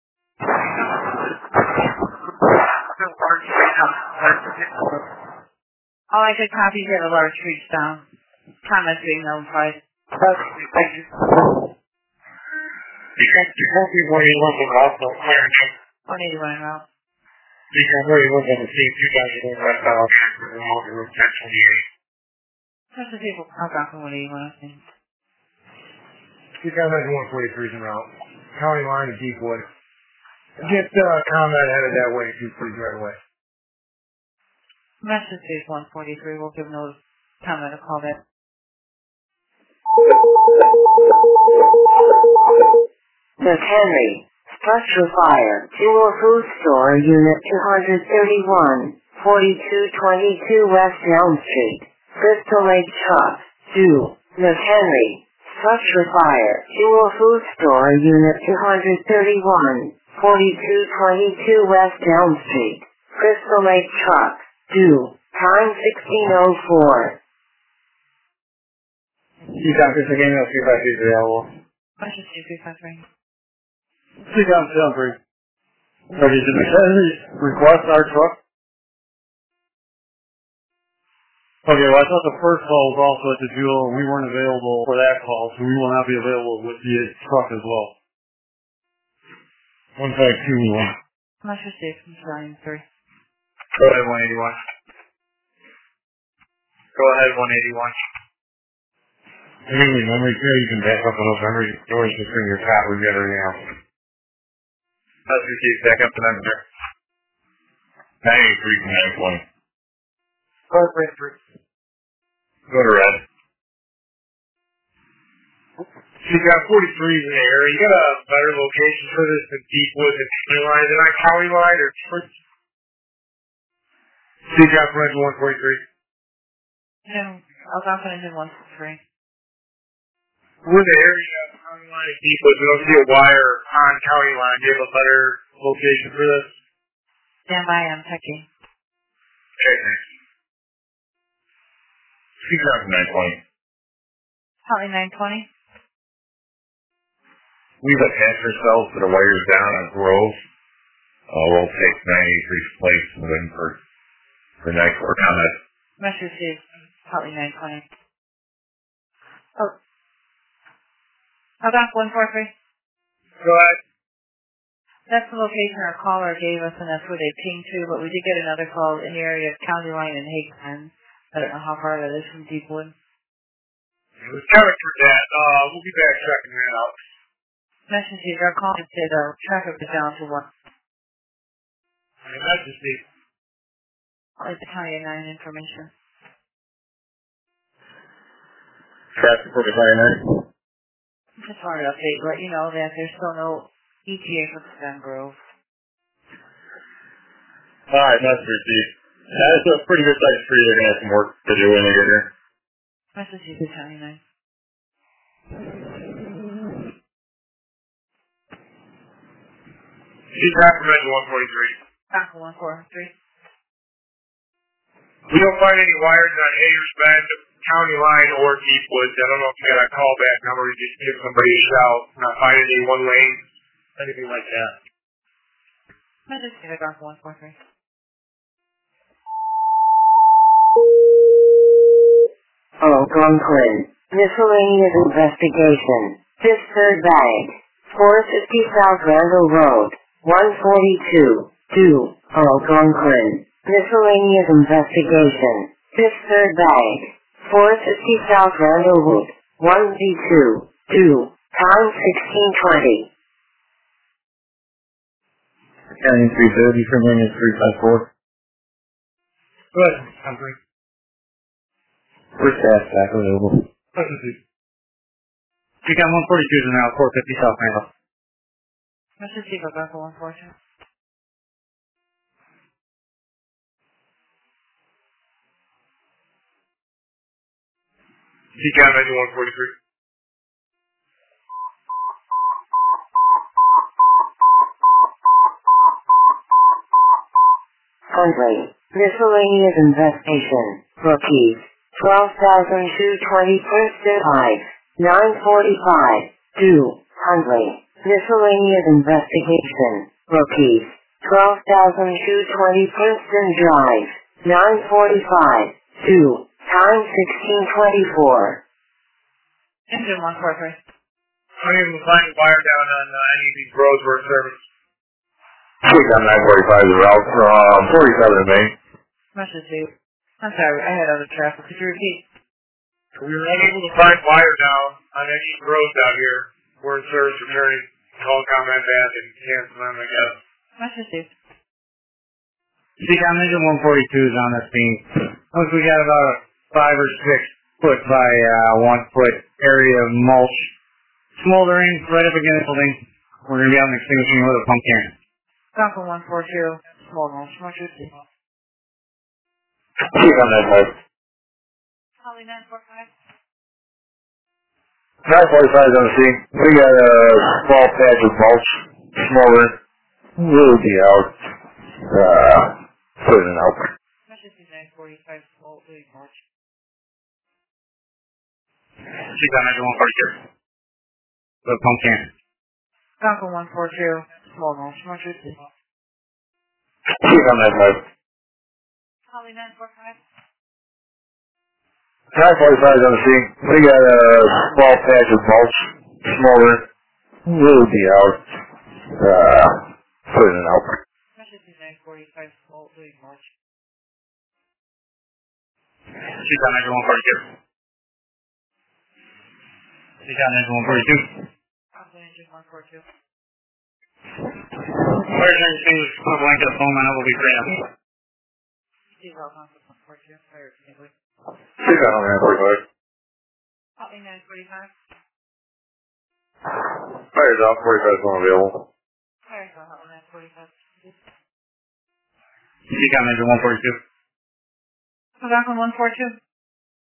All I could copy here, the large reach down. Comments being notified. Thank you. You can't be where you live in also Clarendale. 181 route. You can where you live in the C2001 West Algonquin Road, Route 1028. Message Steve, Algonquin 181, I think. You got 143 en route. County line to Deepwood. Get combat headed that way, too, please, right away. Message Steve 143, we'll give no comment a call back. McHenry, structure fire, fuel food store unit 231, 4222 West Elm Street, Crystal Lake Truck, 2, McHenry, structure fire, fuel food store unit 231, 4222 West Elm Street, Crystal Lake Truck, 2, time 1604. You got this again, I'll see if I see the available. Message Steve 353. Speak on 7. Ready to McHenry request our truck? Okay, well I thought the first call was also at the Jewel and we weren't available for that call, so we will not be available with the truck as well. 152 Message Steve from Battalion 3. Go ahead, 181. Go ahead, 181. Anyway, memory care, you can back up on those memory doors just bring your cat, we've got everything else. That's your key, back up to number 983 from 920. Go to red. So you got 43s in the area. You got a better location for this than Deepwood and County Line. Is it on County Line or... So you got from 143? Algonquin Engine 143. We're in the area of County Line and Deepwood. We don't see a wire on County Line. Do you have a better location for this? Stand by, I'm checking. Okay, thanks. Speak out from 920. Holly 920. We've attached ourselves to the wires down on Grove. We'll take 983's place and wait for night court comment. Message received. Holly 920. Oh. Algonquin 143. Go ahead. That's the location our caller gave us, and that's where they pinged to, but we did get another call in the area of County Line and Hagen. I don't know how far that is from Deepwood. It was counted for that. We'll be back checking that out. Message received. Our call said traffic was down to 1. And that's just me. Like the County 9 information. Traffic for the County 9. Just wanted to update, let you know that there's still no ETA for Stem Grove. Alright, message received. That's a pretty good size tree. They're going to have some work to do when they get here. Message received. County 9. She's recommended 143. Algonquin 143. We don't find any wires on Ayers Bend, County Line, or Deepwoods. I don't know if you got a callback number. You just give somebody a shout. Not finding any one lane, anything like that. Message received. Algonquin 143. Algonquin. Miscellaneous investigation. Fifth third bag. 450 South Randall Road. 142. 2. Algonquin. Miscellaneous investigation. Fifth third bag. 450 South Randall Road. 1V2. 2. Time 1620. County 330 from Union 354. Go ahead. I'm great. We're staff back available. We got 142s now, 450 South Randall. Message received. Algonquin 142. CCAM 9143. Huntley. Miscellaneous investigation. Rookies. 12,220 Princeton 5. 945. 2. Huntley. Miscellaneous investigation. Rookies. 12,220 Princeton Drive. 945. 2. Time 1624. Engine 143. I'm able to find a wire down on any of these roads where service. Speak on 945 is route from 47 to Main. Message received. I'm sorry, I had other traffic. Could you repeat? We were unable to find wire down on any roads out here where service returning. Call comment back and cancel them, I guess. Message received. CCAM Engine 142 is on this beam. Once we got about a 5 or 6 foot by 1 foot area of mulch smoldering right up against the building. We're going to be out and extinguishing it with a pump can. Algonquin 142. Small mulch. Message received. Speak on 945. Holly 945. 945 is on the scene. We got a small patch of mulch smoldering. We'll be out. Put it in help. Message received. 945. Small mulch. CCAM Engine 142. With a pump can. Algonquin 142. Small mulch. Message received. Speak on 945. Holly 945. 945 is on the scene. We got a small patch of mulch smoldering. We'll be out. Put it in help. Message received. 945. Small mulch. CCAM Engine 142. CCAM Engine 142. Algonquin Engine 142. Fire extinguisher, put a blanket of foam on it, will be free up. Steve Algonquin 142. Fire extinguisher. Speak on 945. Holly 945. Fire's off. 45 is unavailable. Fire Holly 945. CCAM Engine 142. Algonquin 142.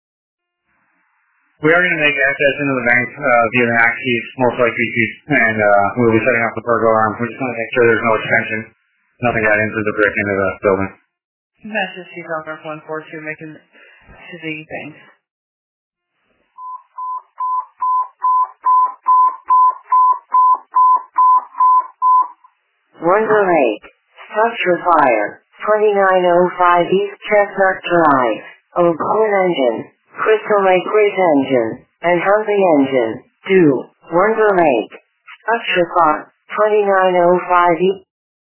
We are going to make access into the bank via the NAC keys, most likely keys, and we'll be setting up the burglar alarm. We're just going to make sure there's no extension. Nothing got into the brick into the building. Message Telegraph 142 making to the bank. Wonder Lake. Structure fire. 2905 East Chestnut Drive. Oakland engine. Crystal Lake Ridge engine. And Humvee engine. Do. Wonder Lake. Structure fire. 2905 East.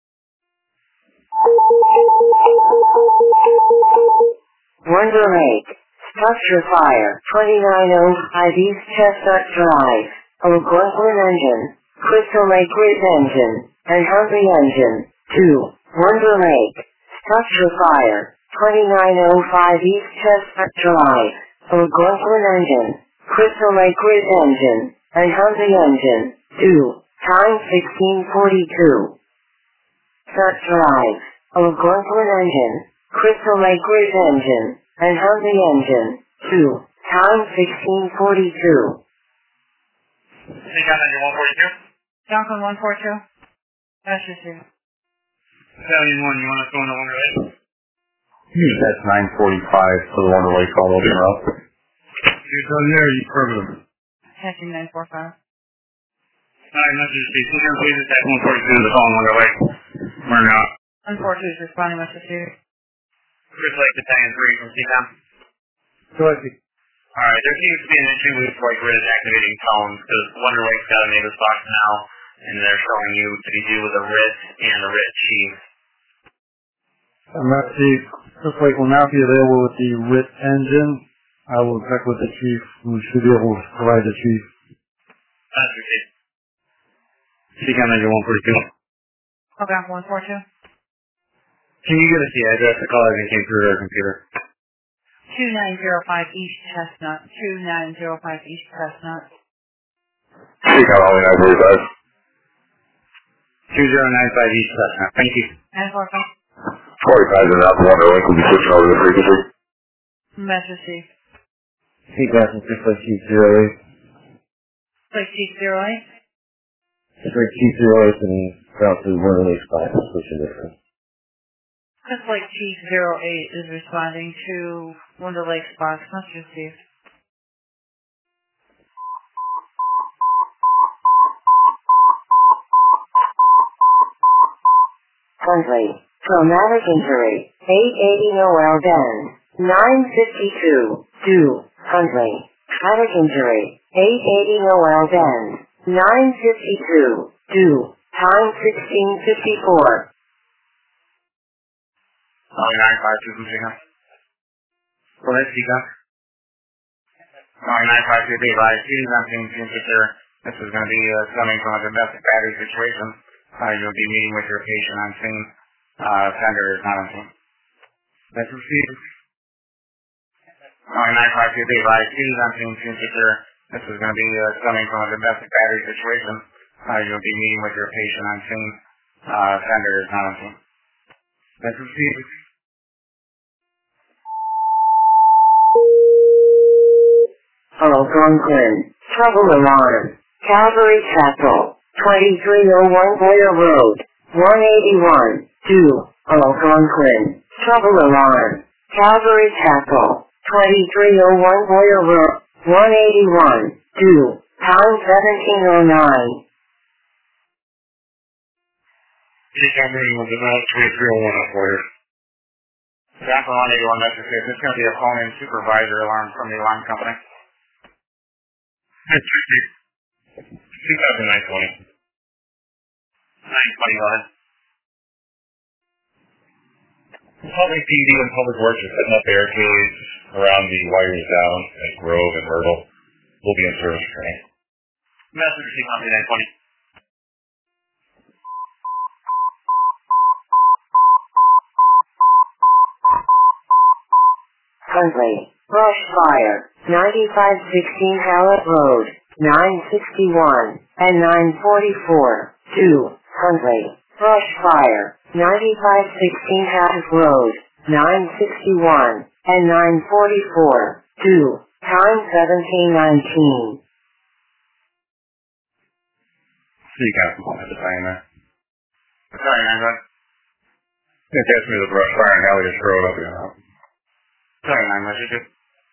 Wonder Lake. Structure fire. 2905 East Chestnut Drive. Oakland engine. Crystal Lake Ridge engine. And Humvee engine. 2. Wonder Lake. Structure fire. 2905 East Chestnut Drive. Oakland engine. Crystal Lake Ridge engine. And Humvee engine. 2. Time 1642. Chestnut Drive. Oakland engine. Crystal Lake Ridge engine. And Humvee engine. 2. Time 1642. Seacom engine 142. Jonathan 142. Message you. Battalion 1, you want us going to Wonder Lake? That's 945 for the Wonder Lake all over the route. You're done there, you affirmative. Catching 945. Alright, message received. Seacom, please attack 142 to the phone Wonder Lake. We're not. 142 is responding message here. Crystal Lake Battalion 3 from Seacom. Go ahead, Steve. Alright, there seems to be an issue with like Ridge activating tones because Wonder Lake's got a native box now, and they're showing you to be due with a RIT and a RIT chief. Crystal Lake will now be available with the RIT engine. I will check with the chief, who should be able to provide the chief. That's received. Seacom engine 142. Okay, 142. Can you give us the address? The caller that came through their computer. 2905 East Chestnut. 2905 East Chestnut. Seacom only 945. 2095 East Chestnut. Thank you. 945. 45 is out the Wonder Lake. We'll be switching over the frequency. Message received. Seacom from Crystal Lake Chief 08. Play Chief 08. Crystal Lake Chief 08 and route to Wonder Lake spot. Switching different. Crystal Lake Chief 08 is responding to Wonder Lake Spots. Message received. Hundley. Traumatic injury. 880 Noel Den. 952. Do. Hundley. Traumatic injury. 880 Noel Den. 952. Do. Time 1654. Only 952 from Seacom. Go ahead, Seacom. Only 952 be advised. Seacom seems insecure. This is going to be coming from a domestic battery situation. You'll be meeting with your patient on scene. Offender is not on scene. That's received. Only 952 be advised. Seacom seems insecure. This is going to be coming from a domestic battery situation. You'll be meeting with your patient on scene. Offender is not on scene. That's received. Algonquin. Trouble alarm. Calvary Chapel. 2301 Boyer Road. 181. 2. Algonquin. Trouble alarm. Calvary Chapel. 2301 Boyer Road. 181. 2. Time 1709. Seacom meeting with the 2301 operator. Jackson 181 message here. This is going to be a phone-in supervisor alarm from the alarm company. That's received. Seacom 920. 920, go ahead. Public PD and Public Works are setting up barricades around the wires down at Grove and Myrtle. We'll be in service training. Message for Seacom 920. Hundley. Brush fire. 9516 Hallett Road. 961 and 944. 2. Hundley. Brush fire. 9516 Hallett Road. 961 and 944. 2. Time 17:19. Seacon from the sign there. Battalion 9, go ahead. It gets me the brush fire and Elliot throw it up, you know. Battalion 9, message it.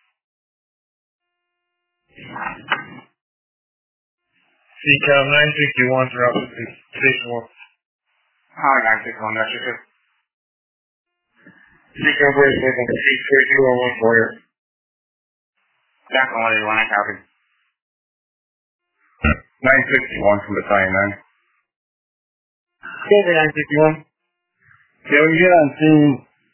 CCAM 961 throughout Station 1. Hi, 961, message it. CCAM 46 for you. Jackson 181, I copy. 961 from Battalion 9. David 961. Yeah, when you get on scene,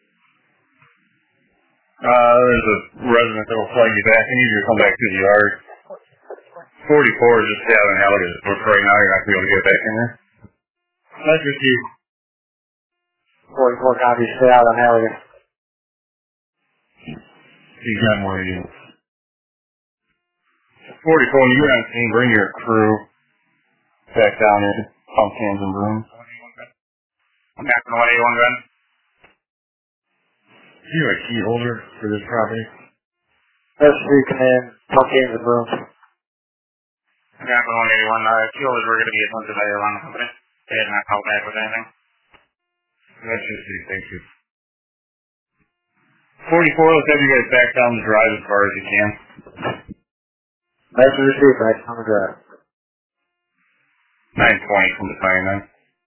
there's a resident that will flag you back. I need you to come back to the yard. 44 is just stay out in Halligan. But right now, you're not going to be able to get back in there. Let's receive. 44 copies, stay out on Halligan. You got more of you. 44, when you get on scene, bring your crew back down in pump cans and brooms. Jackson 181, gun. Do you have a key holder for this property? Let's recommend pump cans and brooms. Jackson 181, fuel is we're going to be attempted by around the company. They did not call back with anything. That's just you, thank you. 44, let's have you guys back down the drive as far as you can. Let's receive, right on the drive. 920 from the sign then.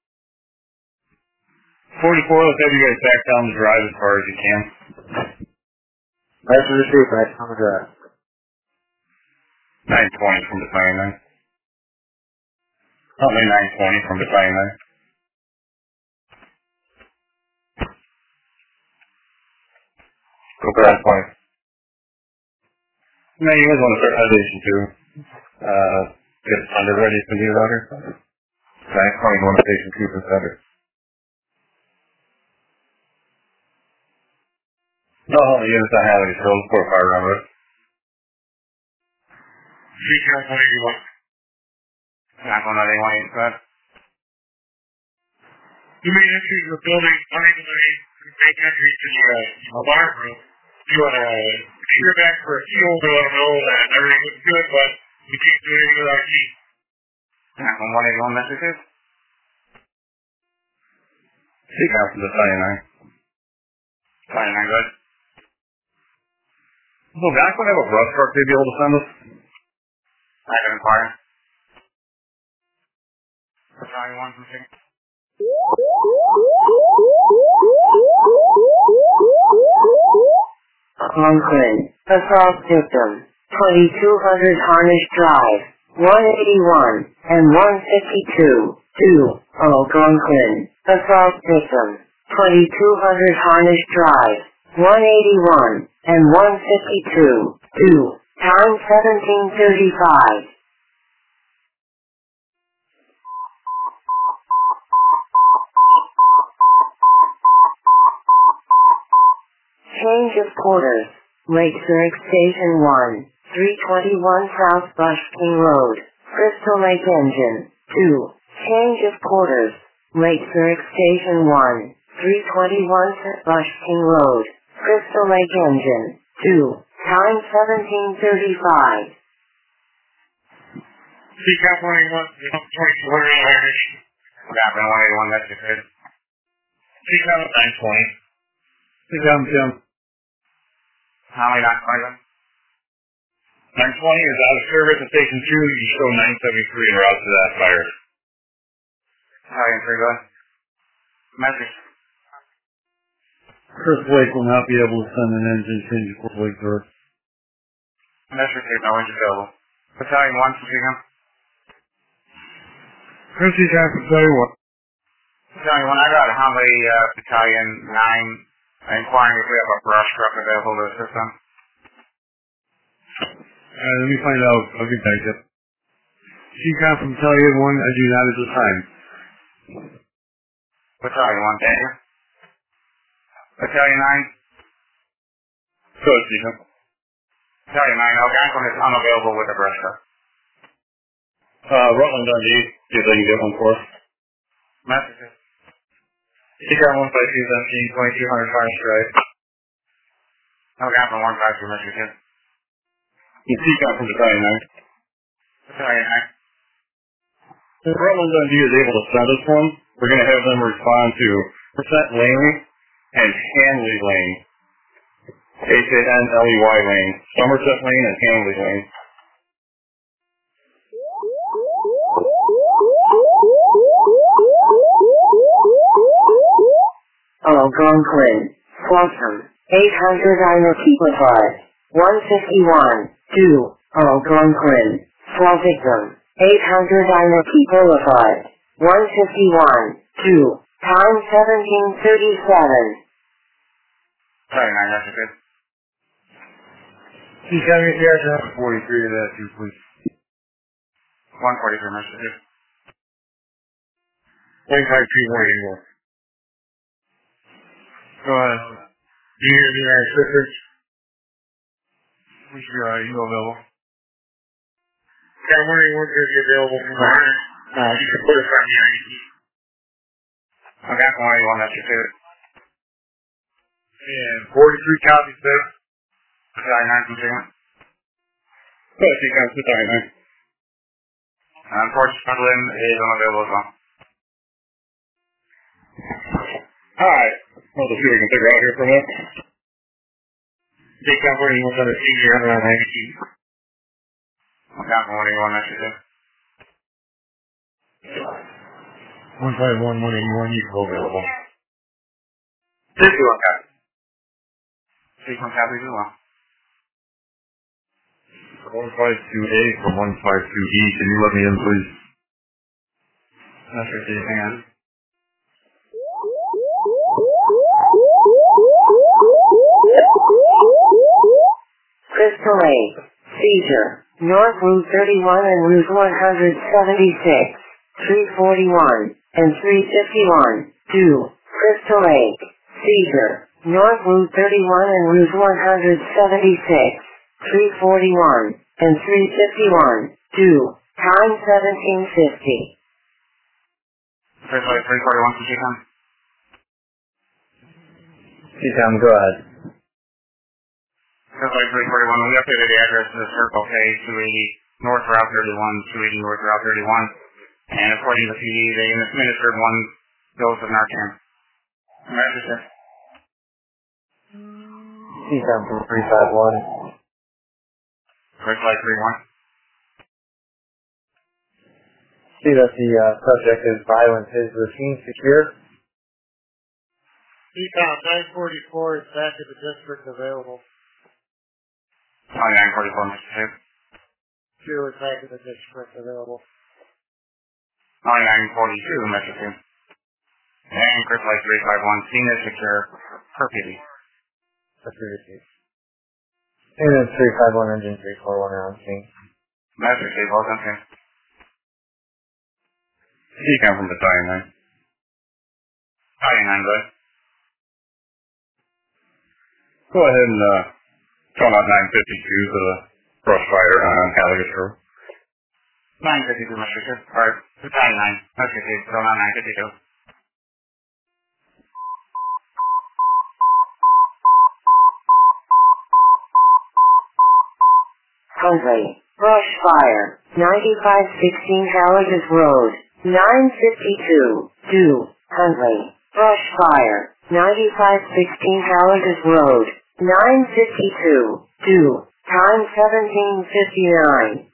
44, let's have you guys back down the drive as far as you can. Let's receive, right on the drive. 920 from the sign then. Only 920 from the sign then. Go back point. No, you guys want to start elevation too. Get it under ready for the router. 920 going to station 2 for center. No, the units on Halligan still 4 fire around it. CCAM 181. Jackson 181, go ahead. You may enter your building unable to make entry to the bar room. You want to secure back for a key holder, let them know that everything was good, but you can't do anything without a key. Jackson 181, messages. Seek out from the sign 9. Battalion 9, go ahead. So guys would have a brush truck they'd be able to send us? I can inquire. Battalion 1 from 6. Conklin. Assault victim. 2200 Harnish Drive. 181 and 152. 2. Algonquin. Assault victim. 2200 Harnish Drive. 181 and 152. 2. Time 17:35. Change of quarters. Lake Zurich Station 1, 321 South Bush King Road, Crystal Lake Engine. 2. Change of quarters. Lake Zurich Station 1, 321 South Bush King Road, Crystal Lake Engine. 2. Time 17:35. CCAM 181, 2200 Irish. Jackson 181, messages. CCAM 920. Seek out Jim. How many 920? 920 is out of service at station 2. You show 973 en route to that fire. Battalion 3, go ahead. Message. Chris Blake will not be able to send an engine change for Blake Zurich. Message, no engine available. Battalion 1 from CCAM. Chris CCAM from 31. Battalion 1, I got a Humvee Battalion 9 inquiring if we have a brush truck available to assist them. Let me find out. I'll get back to you. CCAM from Battalion 1, I do not at this time. Battalion 1, thank you. Battalion 9. Go ahead, Seacom. Battalion 9, Algonquin is unavailable with a brush truck. Rutland Dundee, see if they can get one for us. Messages. Seacom 15217, 2200 Fire Strike. Algonquin 152, messages. You see that from Battalion 9. Battalion 9. What Rutland MD is able to send us one, we're going to have them respond to Percent Lane and Hanley Lane. Hanley Lane. Somerset Lane and Hanley Lane. Algonquin, Folsom, 800 Inokeepa 151, 2, Algonquin, Folsom, 800 Inokeepa 151, 2, time 1737. Sorry, 9, that's good. Can you tell me if you have 43 of that, too, please. 143, that's good. 152 more anymore. Go ahead. Do you need our assistance? Who's your email available? Yeah, I'm wondering when you're available from the hunter. You can put us on the IEP. Okay, I'm wondering when that's your favorite. And 43 copies there. Battalion 9 from Sigma. So if you can put that in. Unfortunately, is unavailable as well. Alright. Well, let's see what we can figure out here for a minute. Jake Company was on the senior hunter on IEP. Okay, I'm wondering when that's your favorite. 151, 181, you can go available. 51 copies. 61 copies as well. 152A from 152E. Can you let me in, please? That's your favorite. Hang on. Crystal Lake, seizure, North Route 31 and Route 176, 341, and 351, 2, Crystal Lake, seizure, North Route 31 and Route 176, 341, and 351, 2, time 1750. First light 341 from G-Con. G-Con, go ahead. First light 341, we updated the address to the Circle K, 280 North Route 31, 280 North Route 31, and according to the PD, they administered one dose of Narcan. Register. G-Con from 351. First light 31. See that the subject is violent. Is the scene secure? G-Con 944 is back at the district available. 944, Mr. Chief. 2 is back at the district available. 942, Mr. Chief. And Chris Light 351, scene is secure per PD. That's your receipt. And then 351 engine 341 are on scene. Master Chief, welcome to. G-Con from Battalion 9. Battalion 9, good. Go ahead and call out 952 for the brush fighter on Halligan Road. 952, Mr. Chief. Alright, Battalion 9. Mr. Chief, call out 952. Huntley, brush fire, 9516 Halligan Road, 952, 2, Huntley, brush fire, 9516 Halligan Road, 952, 2, time 1759.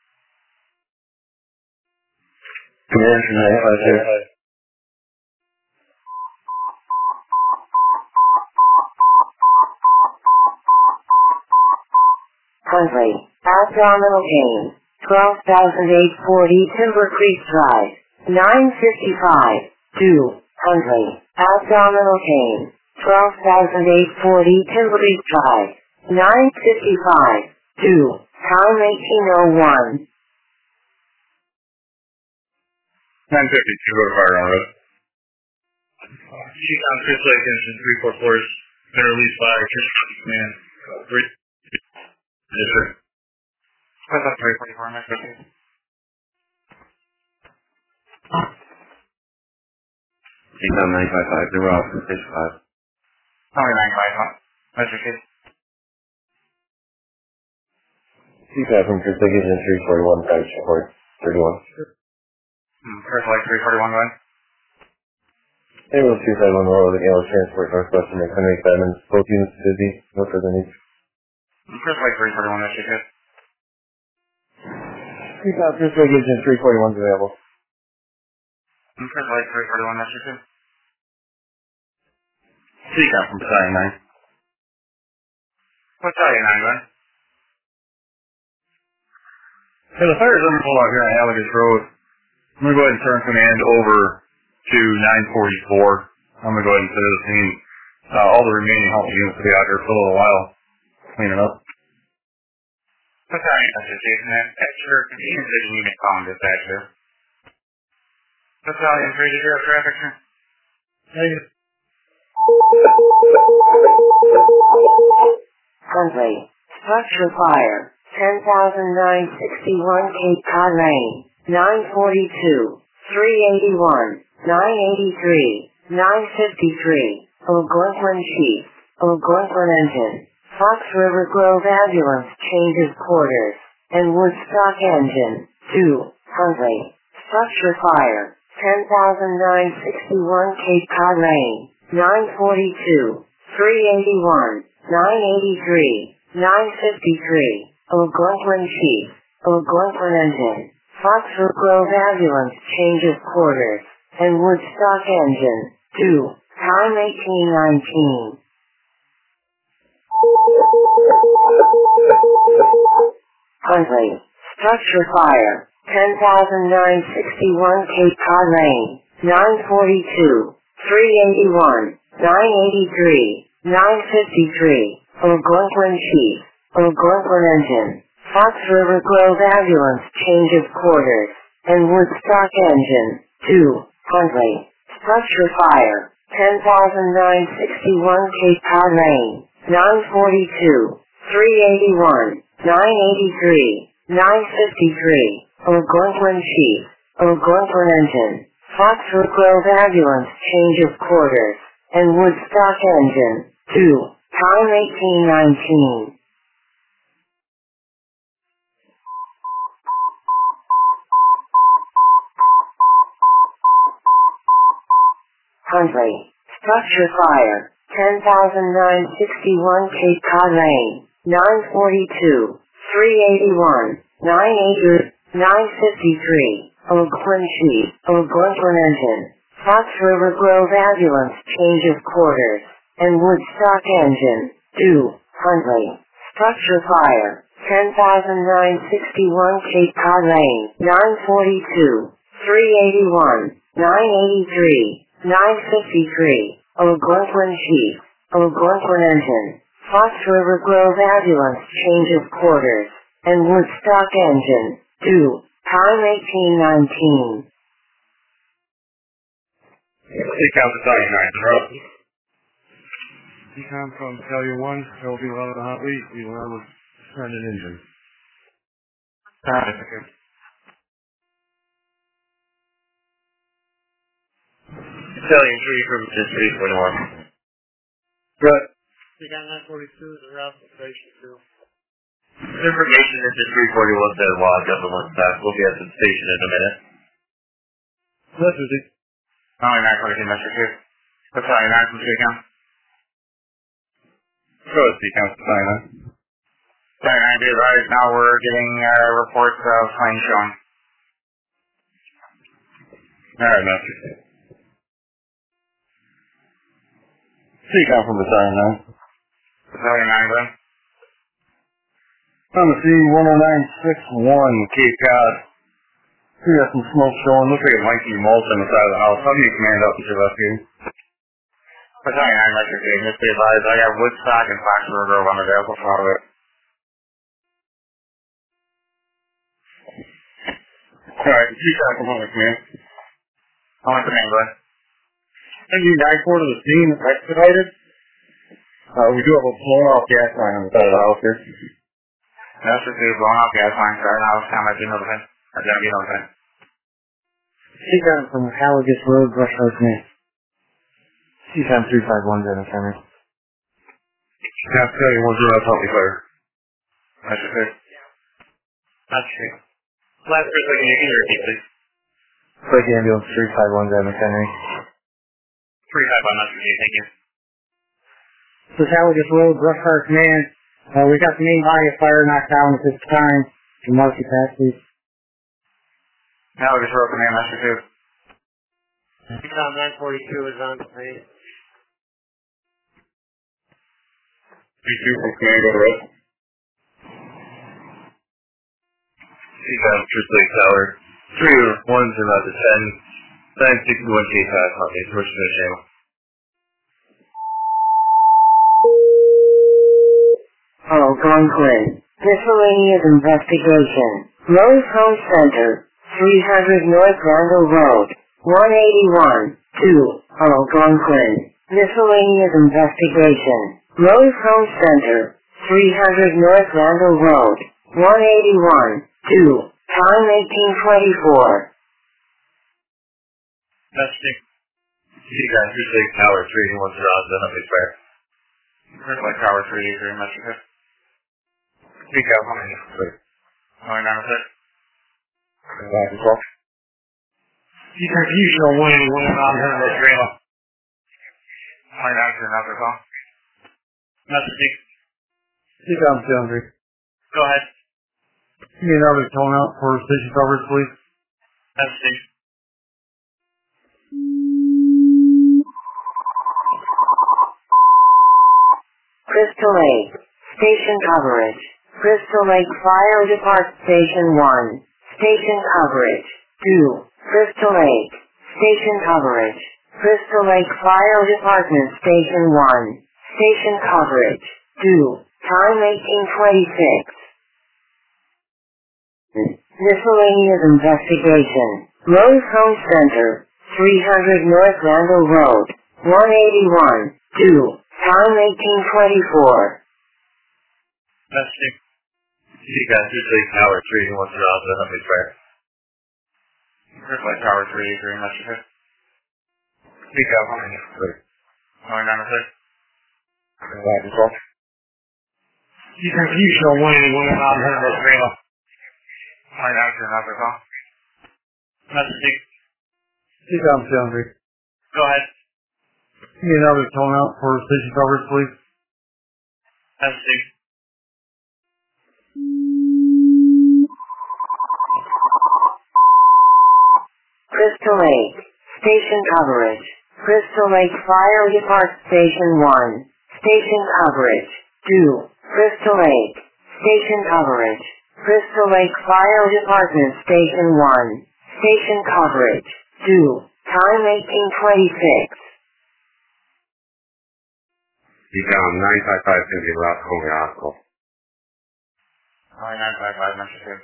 Huntley, abdominal pain, 12,840 Timber Creek Drive, 955, 2, Huntley, abdominal pain, 12,840 Timber Creek Drive, 955, 2, time 1801. 952, go to fire on it. G-Con Chris Lake Engine 344 is been released by Chris Command. Yes, sir. Press up 344, Mr. Chief. G-Con 955, they were off from stage 5. Only 955, Mr. Chief. CPAP from Chris Agent 341, Private Support 31. First Light 341 going. Ambulance 251 Royal with ambulance transport Northwestern McHenry Simons. Both units busy. No further needs. First Light 341, that's your good. CPAP Chris Agent 341 is available. First Light 341, that's your good. CPAP from Battalion 9. Battalion 9 going. Hey, the fire's underfull out here on Halligus Road. I'm going to go ahead and turn command over to 944. I'm going to go ahead and clear the scene. All the remaining help units will be out here for a little while, cleaning up. Battalion, that's your Jason. Extra convenience vision unit calling dispatcher. Battalion 3, did you have traffic, sir? Negative. Huntley. Structure fire. 10,961 Cape Cod Lane. 942. 381. 983. 953. O'Glenflin Chief. O'Glenflin Engine. Fox River Grove Ambulance changes quarters. And Woodstock Engine. 2. Huntley. Structure fire. 10,961 Cape Cod Lane. 942. 381. 983. 953. O'Glenflin Chief. O'Glenflin Engine. Fox River Grove Ambulance changes quarters. And Woodstock Engine. 2. Time 1819. Huntley. Structure fire. 10,961 Cape Cod Lane. 942. 381. 983. 953. O'Glenflin Chief. O'Glenflin Engine. Fox River Grove Ambulance changes quarters. And Woodstock Engine. 2. Huntley. Structure fire. 10,961 Cape Cod Lane. 942. 381. 983. 953. O'Glenflin Chief. O'Glenflin Engine. Fox River Grove Ambulance changes quarters. And Woodstock Engine. 2. Time 1819. Huntley. Structure fire. 10,961 Cape Cod Lane. 942. 381. 980. 953. O'Glenflin Chief. O'Glenflin Engine. Fox River Grove Ambulance changes quarters. And Woodstock Engine. 2. Huntley. Structure fire. 10,961 Cape Cod Lane. 942. 381. 983. 953. O'Glenflin Chief. O'Glenflin Engine. Fox River Grove Ambulance changes quarters. And Woodstock Engine. 2. Time 1819. CPAP Battalion 9. Decom from Failure 1, there will be a lot of hot lead. We will have a suspended engine. Okay. Battalion 3 from District 341. Good. Decom 942 is around for Station 2. Information is just 341 said log up and one staff. We'll be at the station in a minute. That's easy. Only 942, that's your good. Battalion 9 from Decom. Go ahead, CPAP Battalion 9. Battalion 9, be advised, now we're getting reports of planes showing. Alright, Master. CPAP from Battalion 9. Battalion 9 then. On the C-10961 Cape Cod. We got some smoke showing. Looks like it might be mulch on the side of the house. How do you command up to your left here? Battalion 9, like you're saying, just be advised, I got Woodstock and Fox River Grove unavailable for all of it. Alright, CPAP from Hunter Command. Only command, go ahead. NG-94 to the scene, expedited. We do have a blown off gas line on the side of the house here. That's just blown off gas line, sorry, now it's time I do notify. Or did I be notified? CPAP from Halligus Road, Brush House, Maine. CPAP 351, Dennis Henry. CPAP Battalion 10, help me fire. That's just good. That's true. Last for a second, you can repeat, please. Quick ambulance 351 McHenry. 351, that's okay, thank you. This is Halligus Road, Brush Fire Command. We got the main body of fire knocked down at this time. Can mark it back, please. Halligus Road Command, Master 2. Econ 942 is on screen. 3-2 from command, go to red. Econ Truth Lake Tower. 3-1's about to 10. 961 K pass, okay, switch to the channel. Algonquin. Miscellaneous investigation. Rose Home Center. 300 North Randall Road. 181. 2. Algonquin. Miscellaneous investigation. Rose Home Center. 300 North Randall Road. 181. 2. Time 1824. That's it. Econ Truth Lake Tower. 3-1's around, then I'll be fair. Truth Lake Tower 383, Master 2. Econ 996. Econ Fusion 181 on Herndon Trail. 996, another call. Master 2. Econ 200. Go ahead. Give me another tone out for station coverage, please. Master 2. Crystal Lake. Station coverage. Crystal Lake Fire Department Station 1. Station coverage. 2. Crystal Lake. Station coverage. Crystal Lake Fire Department Station 1. Station coverage. 2. Time 1826. Miscellaneous investigation. Rose Home Center. 300 North Randall Road. 181. 2. Time 1824. That's it. Econ Truth Lake Tower. 3-1's around, then I'll be fair. Truth Lake Tower 383, Master 2. Econ 996. Econ Fusion 181 on Herndon Trail. 996, another call. Master 2. Econ 200. Go ahead. Give me another tone out for station coverage, please. Master 2. Crystal Lake. Station coverage. Crystal Lake Fire Department Station 1. Station coverage. 2. Crystal Lake. Station coverage. Crystal Lake Fire Department Station 1. Station coverage. 2. Time 1826. Econ 955 going to be Ross Colby Hospital. 955, Master 2.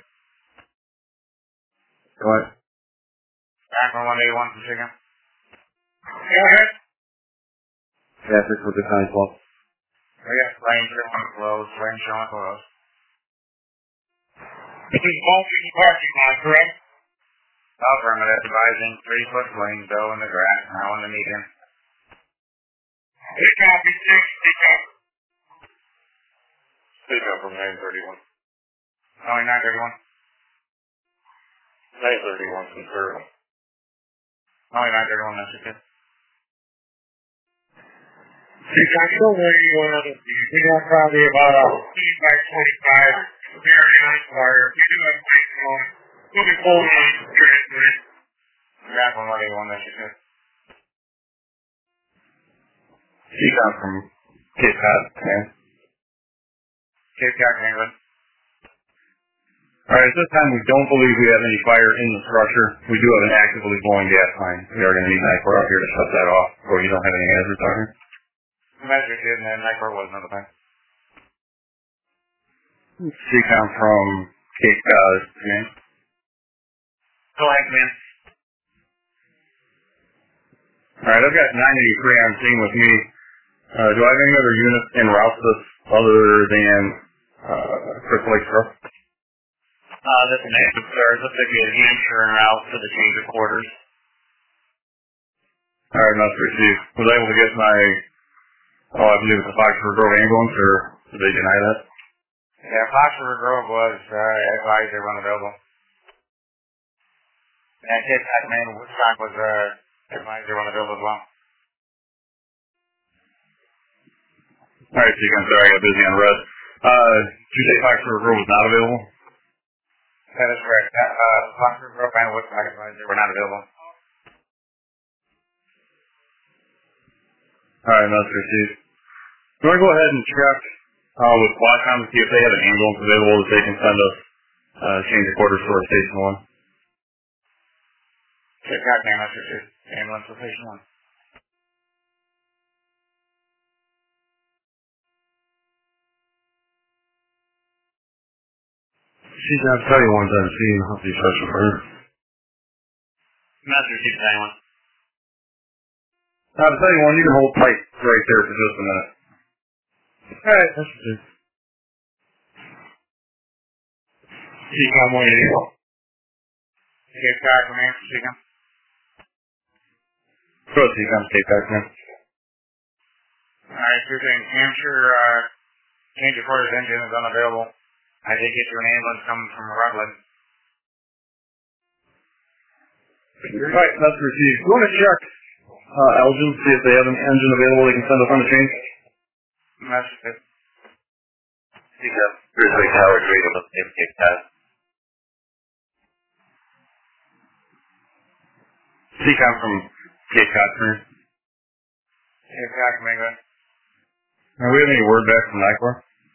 Go ahead. Akron 181 from Chicken. Go ahead. Yeah, this was the time call. We got lane showing closed, lane showing closed. This is Baltimore parking lot, correct? Affirmative, advising 3-foot lane, doe in the grass, now in the median. Pick up, 6, pick up. Pick up from 931. Only 931? 931 from 0. Only 931, that's okay. Actual where you want to be. We got probably about a 25, very nice wire. You do have place on. We'll be full line transmitted. Back on 181, that's okay. Econ from Cape Cod, man. Cape Cod, England. Alright, at this time we don't believe we have any fire in the structure. We do have an actively blowing gas line. We are going to need NICOR out here to shut that off, or you don't have any hazards out here. Measure did, and then NICOR was another time. Econ from Cape Cod, man. Go ahead, man. Alright, I've got 983 on scene with me. Do I have any other units in route to this other than Crystal Lake Truck? This is Nathan, sir. Looks like we had Hampshire en route for the change of quarters. Alright, that's received. Was I able to get my, I believe it's a Foxford Grove ambulance, or did they deny that? Yeah, Fox River Grove was advised they were unavailable. And Cape Cod, Maine, Woodstock was advised they were unavailable as well. Alright, so I'm sorry, I got busy on red. Did you say Fox River Grove was not available? That is correct. Fox River Grove and Woodstock advised they were not available. Alright, that's received. You want to go ahead and check with Qualcomm to see if they have an ambulance available that they can send us change of quarters for Station 1? Cape Cod, Maine, that's received. Ambulance for Station 1. She's got 3117, I'll be special for her. Master received anyone. I'll tell you one, you can hold tight right there for just a minute. Alright, that's good. Seacom 180. Cape Cod, Maine, for Seacom. Go ahead, Seacom, Cape Cod, man. Alright, so you're saying Hampshire, change of quarters engine is unavailable. I did get you an ambulance coming from Rutland. Alright, that's received. You want to check Elgin, see if they have an engine available they can send us on the chain? That's it. Seacom, Grizzly Tower, radio, Cape Cod. Seacom from Cape Cod, sir. Cape Cod, Jamaica. Do we have any word back from NICOR?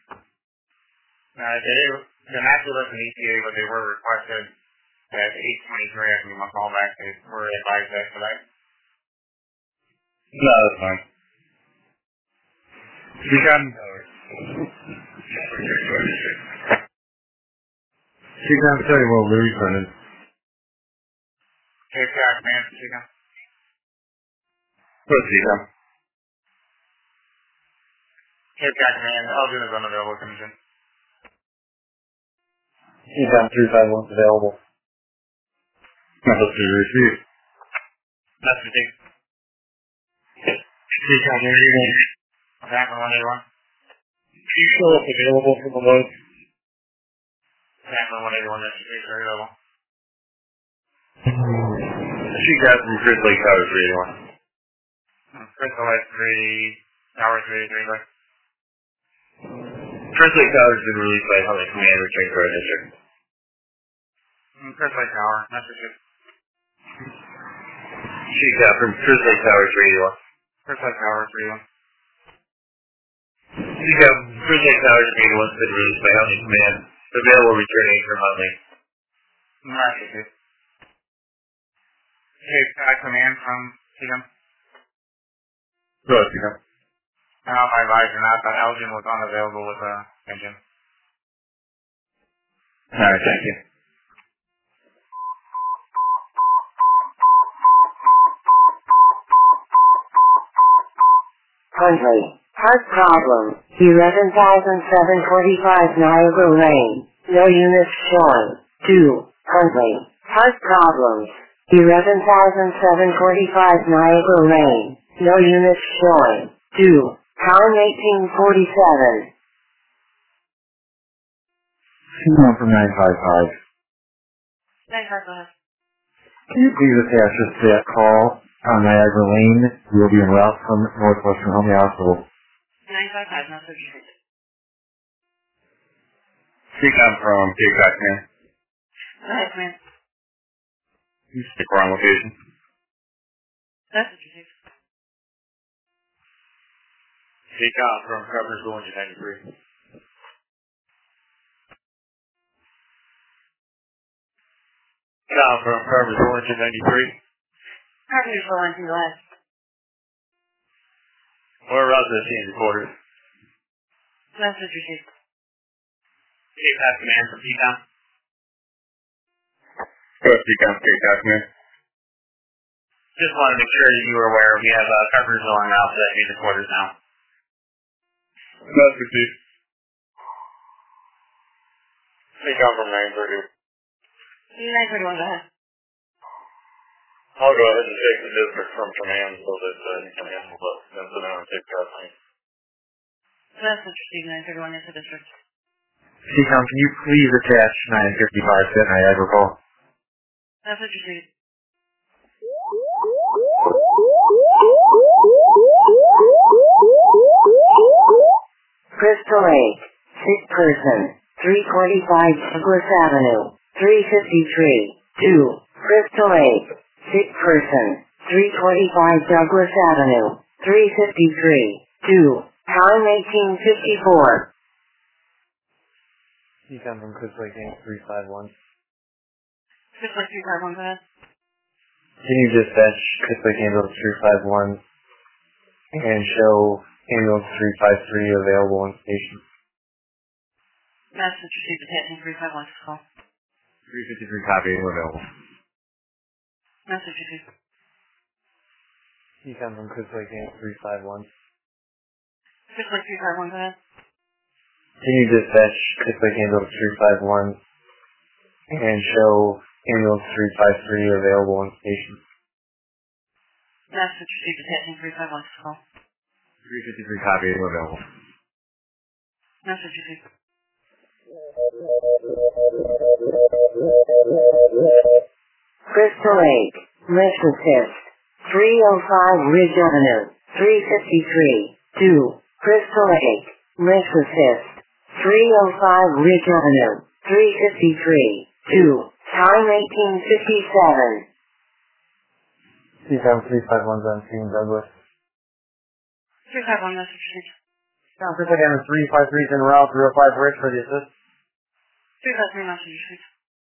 They're not with us in ETA, but they were requested at 8:23 after my call back. They were advised that today. No, that's fine. Seacom. Seacom 31, we're refunded. Cape Cod, man, Seacom. Go ahead, Seacom. Cape Cod, man, Elgin is unavailable, Commission. Seacom 351 available. That's received. That's received. Seacom 181. Attack 181. Can you show up available for the load? Attack 181, that's received, very level. Seacom from Grizzly Tower 381. Crystal Lake 3, Tower 383, right? Grizzly Tower has been released by Huntley Command, returning to our district. Crystal Lake Tower, that's received. Seacom from Grizzly Tower 381. Crystal Lake Tower 381. Seacom, Grizzly Tower 381 has been released by Huntley Command, available returning from Huntley. That's received. Cape Cod Command from Seacom. Go ahead, Seacom. I don't know if I advised or not, but Elgin was unavailable with the engine. Alright, thank you. Huntley. Heart problem. 11,745 Niagara Lane. No units showing. 2. Huntley. Heart problems. 11,745 Niagara Lane. No units showing. 2. Pound 1847. Seacom from 955. Thanks, go ahead. Can you please attach us to that call on Niagara Lane? We will be en route from Northwestern Homey Hospital. 955, not 36. Seacom from Cape Cod, man. Go ahead, man. Stick around location. That's what you think. Seacom from Covers Engine 93. Seacom from Covers Engine 93. Carpenter for one, go ahead. We're around to the change of quarters. That's what you think. Cape Cod Command from Seacom. Go ahead, Seacom, Cape Cod, man. Just wanted to make sure that you were aware we have coverage going out to that change of quarters now. That's received. Seacom from 930. 931, go ahead. I'll go ahead and take the district from command so that he can handle the incident on Cape Cod Lane. That's what you think, 931 is the district. CCOM, can you please attach 955 to Niagara call? Message received. Crystal Lake, sick person, 345 Douglas Avenue, 353, 2, Crystal Lake, sick person, 325 Douglas Avenue, 353, 2, time 1854. You come from Crystal Lake Inc. 351. Crystal Lake 351, go ahead. Can you dispatch Crystal Lake Ambulance 351 and show Ambulance 353 available on station? Message received, attaching 351 to call. 353 copy available. Message received. You come from Crystal Lake Inc. 351. Crystal Lake 351, go ahead. Can you dispatch Crystal Lake Ambulance 351 and show Ambulance 353 available on station? Message received, attaching 351 to call. 353 copy available. Message received. Crystal Lake, lift assist, 305 Ridge Avenue, 353, 2, Crystal Lake, lift assist, 305 Ridge Avenue, 353, 2, time 1857. CCOM 351's on scene, Douglas. 351, message received. CCOM Crystal Lake Ambulance 353 is en route, 305 Ridge for the assist. 353, message received.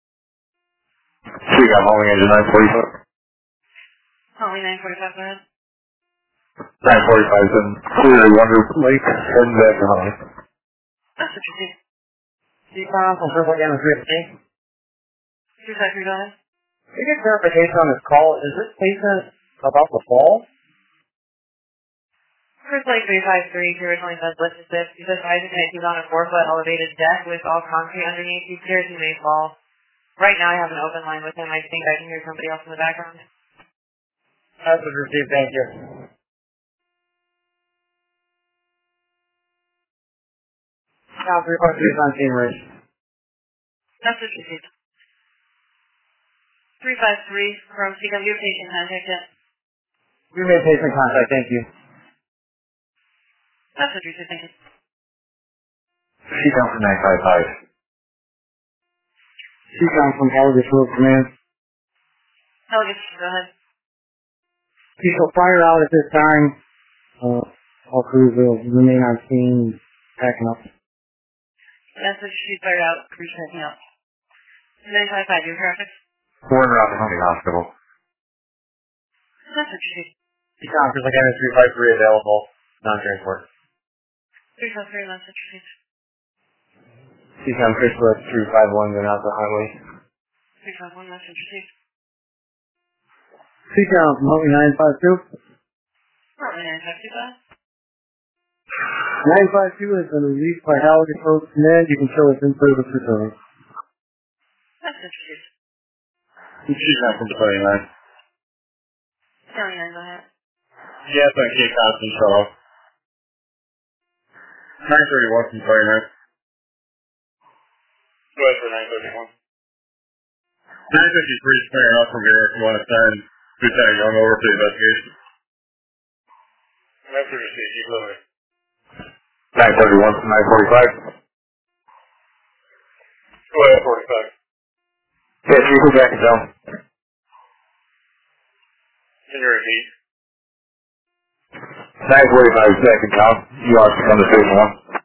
CCOM holding engine 945. Holly 945, go ahead. 945 is in clear Wonder Lake, heading back to Holly. Message received. CCOM from Crystal Lake Ambulance 353. 353, go ahead. Can you get clarification on this call? Is this patient about to fall? Crystal Lake 353, he originally said lift assist. He's advising that he's on a 4-foot elevated deck with all concrete underneath. He fears he may fall. Right now I have an open line with him. I think I can hear somebody else in the background. Message received, thank you. Now 353 is on scene, Rich. Message received. 353 from CW patient contact yet. We made patient contact, thank you. Message received, thank you. CCOM from 955. CCOM from Howard Field Command. Delegates, go ahead. You shall fire out at this time. All crews will remain on scene, packing up. Message received, fired out, crews packing up. 955, your traffic. We're en route to Hunting Hospital. Message received. CCOM Crystal Lake Ambulance 353 available, non-transport. 353, message received. CCOM Crystal Lake 351 going out the highway. 351, message received. CCOM from Huntley 952. Currently 952, go ahead. 952 has been released by Howard Field Command. You can show us in service returning. Message received. CCOM from 29. 79, go ahead. Yes, on Cape Constant Shuttle. 931 from 29. Go ahead for 931. 953 is clearing up from here if you want to send Lieutenant Young over to the investigation. Message received, keep moving. 931 from 945. Go ahead, 45. Yes, you go back and down. Can you repeat? 945 second count. You want to come to station 1?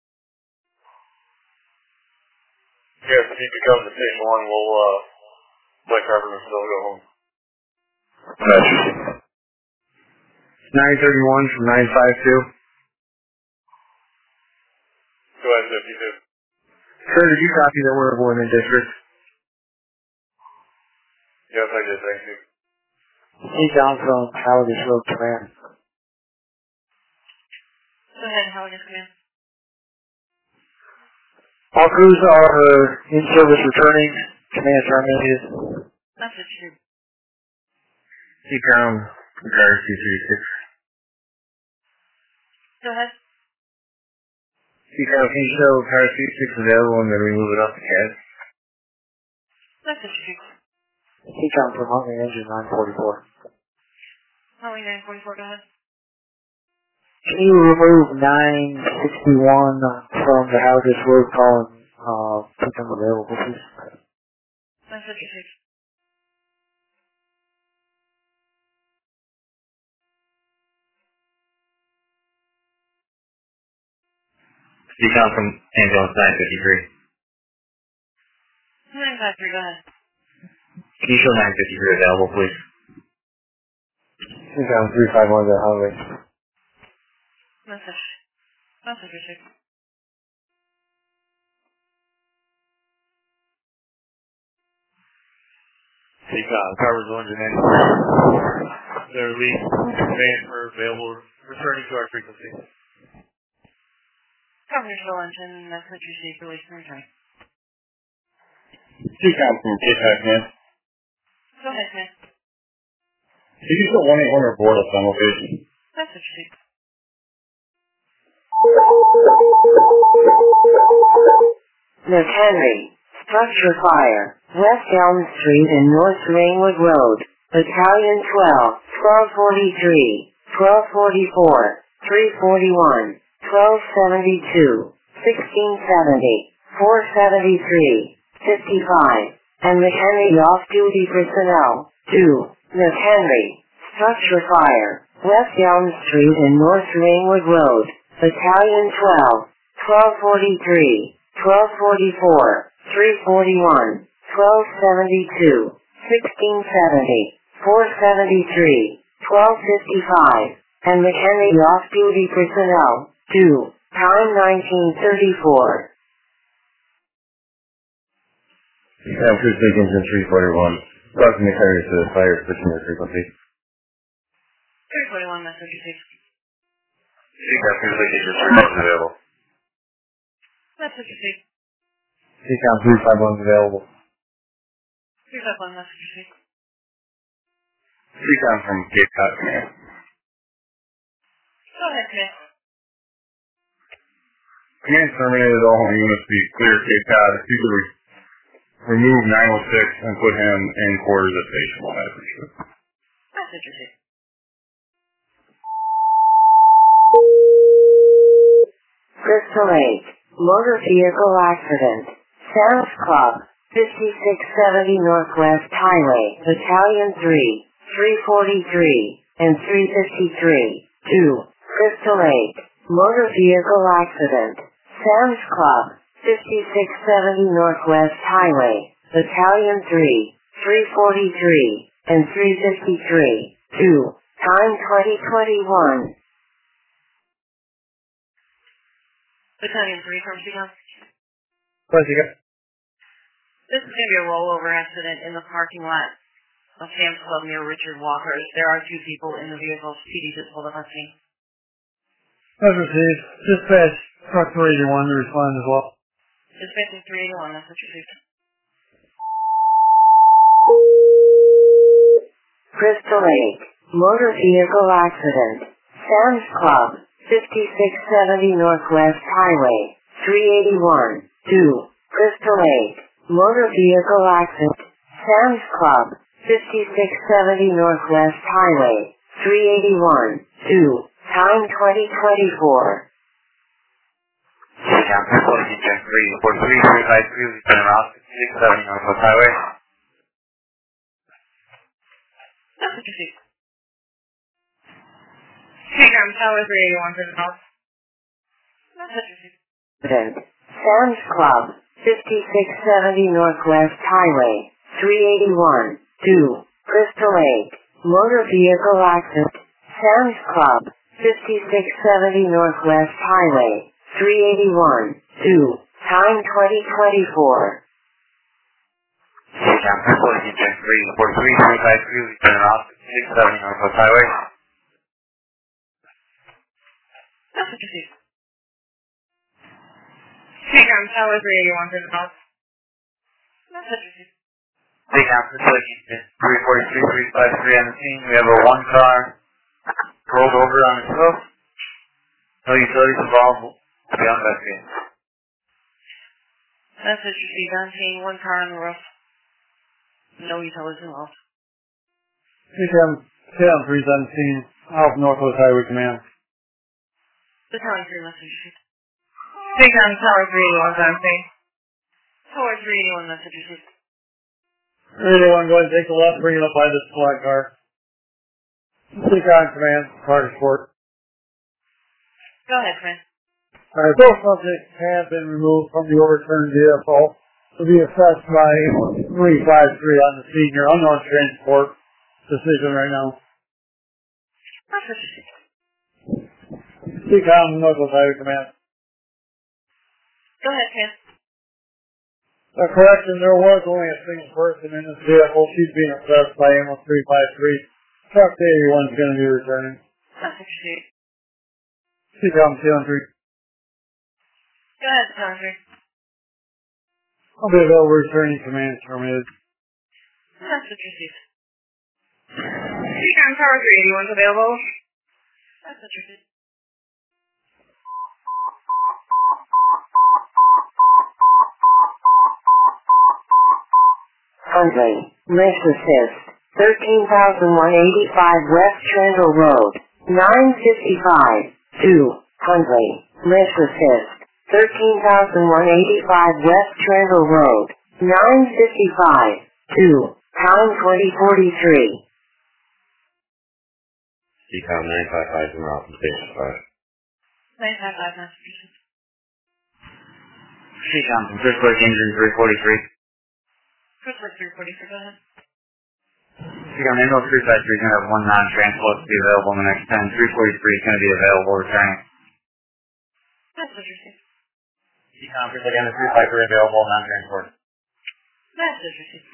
Yes, if you could come to station 1, we'll let Carpenter still go home. Message. 931 from 952. Go ahead, 52. Sir, did you copy that we're avoiding the district? Yes, I did, thank you. CCOM from Howard Field Command. Go ahead, Howard, just come in. All crews are in service returning. Command terminated. Message received. CCOM from Cars 236. Go ahead. Can you show car 36 available and then remove it off the cab? Message received. Seacom from Huntley Engine 944. Huntley 944, go ahead. Can you remove 961 from the Howard's Road call and put them available, please? Message received. Seacom from Ambulance 953. 953, go ahead. Can you show 953 available, please? Seacom 351 at Highway. Message. Message received. Seacom, Carver's engine in. Their lead transfer available, returning to our frequency. Commercial engine, message received, release and return. Seacom from KPAC, man. Go ahead, man. Did you put 1-800 board up on location? Message received. McHenry, structure fire, West Elm Street and North Ringwood Road, Battalion 12, 1243, 1244, 341, 1272, 1670, 473, 55, and McHenry off-duty personnel, 2, McHenry, structure fire, West Elm Street and North Ringwood Road, Battalion 12, 1243, 1244, 341, 1272, 1670, 473, 1255, and McHenry off-duty personnel, 2, time 1934. Seacom Cruise Engine 341. Crossing the carrier to the fire, switching their frequency. 341, message received. Seacom Cruise Engine 341 available. Message received. Seacom 351 available. 351, message received. Seacom from Cape Cod, man. Go ahead, Smith. Command terminated, all units be clear Cape Cod. If you could remove 906 and put him in quarters at Station 1, I appreciate it. Message received. Crystal Lake, motor vehicle accident, Sam's Club, 5670 Northwest Highway, Battalion 3, 343, and 353, 2, Crystal Lake, motor vehicle accident, Sam's Club, 5670 Northwest Highway, Battalion 3, 343, and 353, 2, time 2021. Battalion 3 from Seacom. Where's he go? This is going to be a rollover accident in the parking lot of Sam's Club near Richard Walker's. There are 2 people in the vehicle. PD just pulled up on scene. That's received. Dispatch, truck 381 to respond as well. Dispatching 381, message received. Crystal Lake, motor vehicle accident, Sam's Club, 5670 Northwest Highway, 381, 2, Crystal Lake, motor vehicle accident, Sam's Club, 5670 Northwest Highway, 381, 2, time 2024. Seacom Crystal Engine 343, 353, return around 670 Northwest Highway. Message received. Seacom Tower 381 for the house. Message received. Sam's Club, 5670 Northwest Highway, 381, 2, Crystal Lake, motor vehicle accident, Sam's Club, 5670 Northwest Highway, 381, 2, time 2024. Seacom Crystal Engine 343, 353, return around 670 Northwest Highway. Message received. Seacom Tower 381 for the house. Message received. Seacom Crystal Engine 343, 353 on the scene. We have a 1 car rolled over on its hoof. No utilities involved. Beyond that scene. Message received on scene, one car on the roof. No utilities involved. CCAM 3's on scene, off Northwest Highway Command. The Tower 3 message received. CCAM Tower 381's on scene. Tower 381 message received. 381, go ahead and take the left, bring it up by this squad car. CCAM Command, Carter Sport. Go ahead, friend. Alright, both subjects have been removed from the overturned vehicle to be assessed by 353 on the senior unknown transport decision right now. Message received. CCOM Northwest Highway Command. Go ahead, Ken. Correction, there was only a single person in this vehicle. She's being assessed by AMO 353. Truck 81 is going to be returning. Message received. CCOM 203. Go ahead, Tower 3. I'll be available returning command terminated. Message received. CCAM Tower 381's available. Message received. Hundley, Lift Assist, 13,185 West Trendle Road, 955, 2, Hundley, Lift Assist, 13,185 West Trendle Road, 955, 2, Pound 2043. CCOM 955 in route from Station 5. 955 message received. CCOM from Fishwick Engine 343. Fishwick 343, go ahead. CCOM Ingo 353 is going to have one non-transport to be available in the next 10. 343 is going to be available returning. Message received. CCOM Fishwick Engine 353 available non-transport. Message received.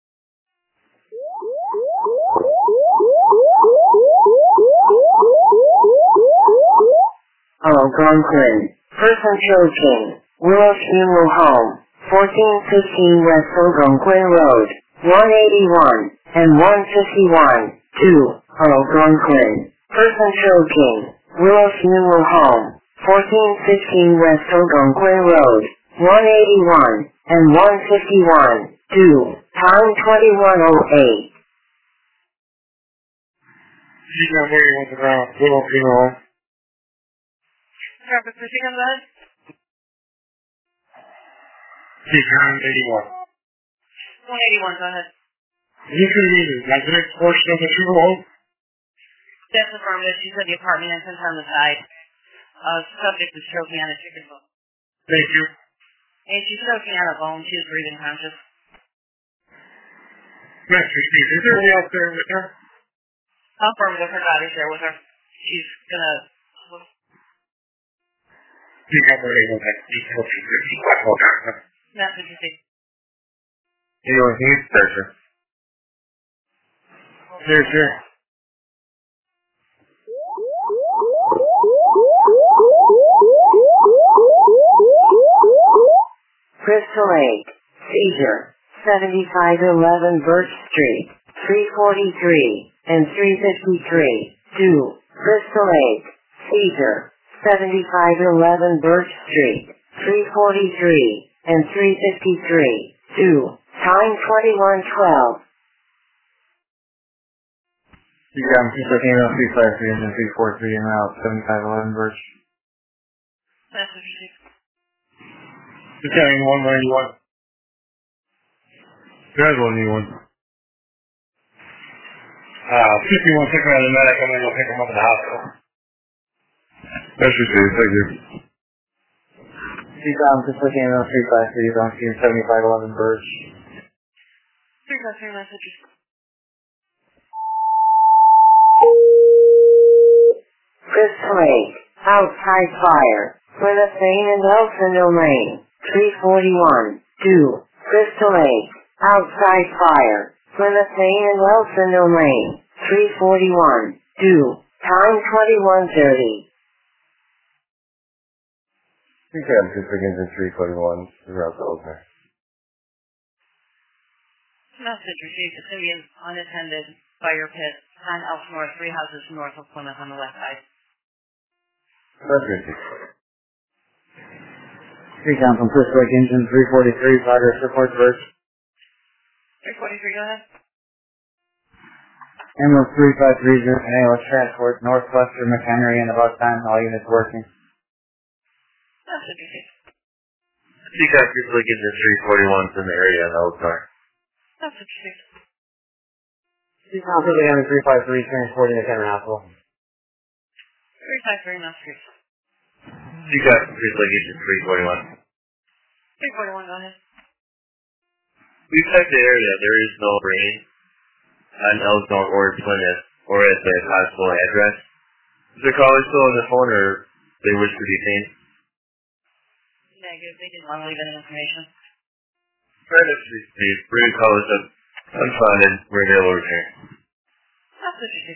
Algonquin, Person Choking, Willow Funeral Home, 1415 West Algonquin Road, 181, and 151, 2, Algonquin, Person Choking, Willow Funeral Home, 1415 West Algonquin Road, 181, and 151, 2, time 2108. CCOM 81's around Willow Funeral Home. Traffic for CCAM, go ahead. CCOM 81. 181, go ahead. Is this going to be the residence portion of the funeral home? That's affirmative. She said the apartment entrance on the side. Subject is choking on a chicken bone. Thank you. And she's choking on a bone. She is breathing conscious. Master Steve, is there anyone else there with her? Affirmative. Her daughter's there with her. She's gonna... CCOM 81, Message received. Anyone needs searcher. Sure. Crystal Lake, seizure, 7511 Birch Street, 343, and 353, 2, Crystal Lake, seizure, 7511 Birch Street, 343, and 353, 2, time 2112. CCOM 353 and 343 and route 7511 Birch. Message received. CCOM 191. There's 191. 51 took me out of the medic. I'm going to go pick him up at the hospital. That's received. Thank you. CCOM 353 is on scene 7511 Birch. 353 messages. Crystal Lake, outside fire, Plymouth Main and Elsonville Lane, 341, 2, Crystal Lake, outside fire, Plymouth Main and Elsonville Lane, 341, 2, time 2130. CCOM 341 is route to Oakner. Message received. It's going to be an unattended fire pit on Elk North, 3 houses north of Plymouth on the west side. That's received. Recon from Crystal Lake Engine 343, progress report first. 343, go ahead. Ambulance 353 is an ALS transport northwest of McHenry in about time, all units working. That should be safe. CCAP Crystal Lake Engine 341 is in the area in Elkhart. That should be safe. Recon Crystal Lake Engine 353 transporting to Kenner Hospital. 353, Mass Street. CCAP Crystal Lake Engine 341. 341, go ahead. We've checked the area. There is no rain on Elkhart or Plymouth or at the hospital address. Is the caller still on the phone or they wish to be seen? Negative, they didn't want to leave any information. Please, bring callers up unfounded, we're available return. That's what you do.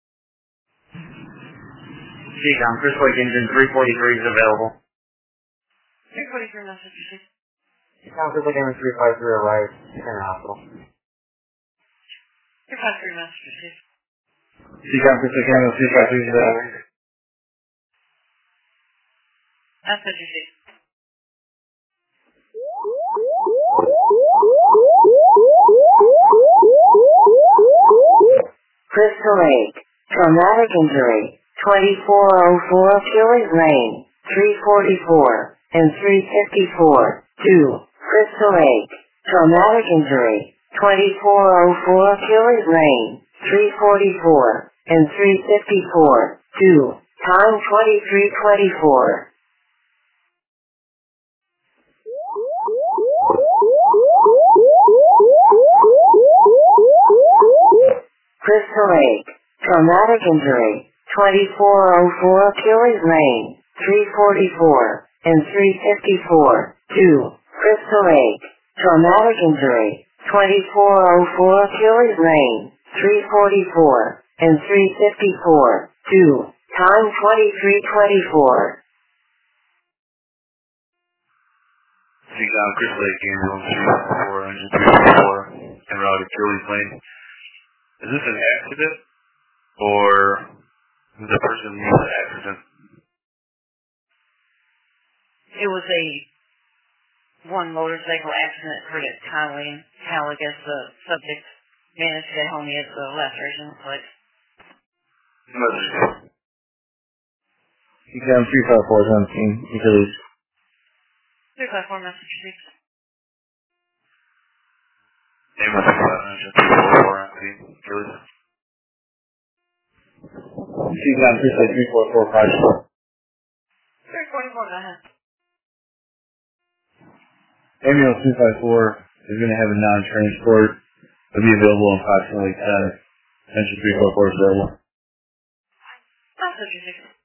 Recon Crystal Lake Engine 343 is available. 343, Mass Street. Recon Crystal Lake Engine 353 arrived at Kenner Hospital. 353, Mass Street. Recon Crystal Lake Engine 353 is available. That's what you do. Crystal Lake, traumatic injury, 2404 Achilles Lane, 344 and 354, 2. Crystal Lake, traumatic injury, 2404 Achilles Lane, 344 and 354, 2. Time 2324. Crystal Lake, traumatic injury, 2404 Achilles Lane, 344 and 354, 2. Crystal Lake, traumatic injury, 2404 Achilles Lane, 344 and 354, 2. Time 2324. CCAP Crystal Lake Ambulance 344, engine 344, en route to Achilles Lane. Is this an accident, or is the person in the accident? It was one motorcycle accident occurred at Conway and Cal. I guess the subject managed to get home. He had the laceration in his leg. CCAP 354 on scene, Achilles. 354, Massachusetts. Ambulance 354 on scene, Achilles. CCAP 344 project. 344, go ahead. Ambulance 254 is going to have a non-transport. It'll be available in approximately 10. Engine 344 is available. Massachusetts.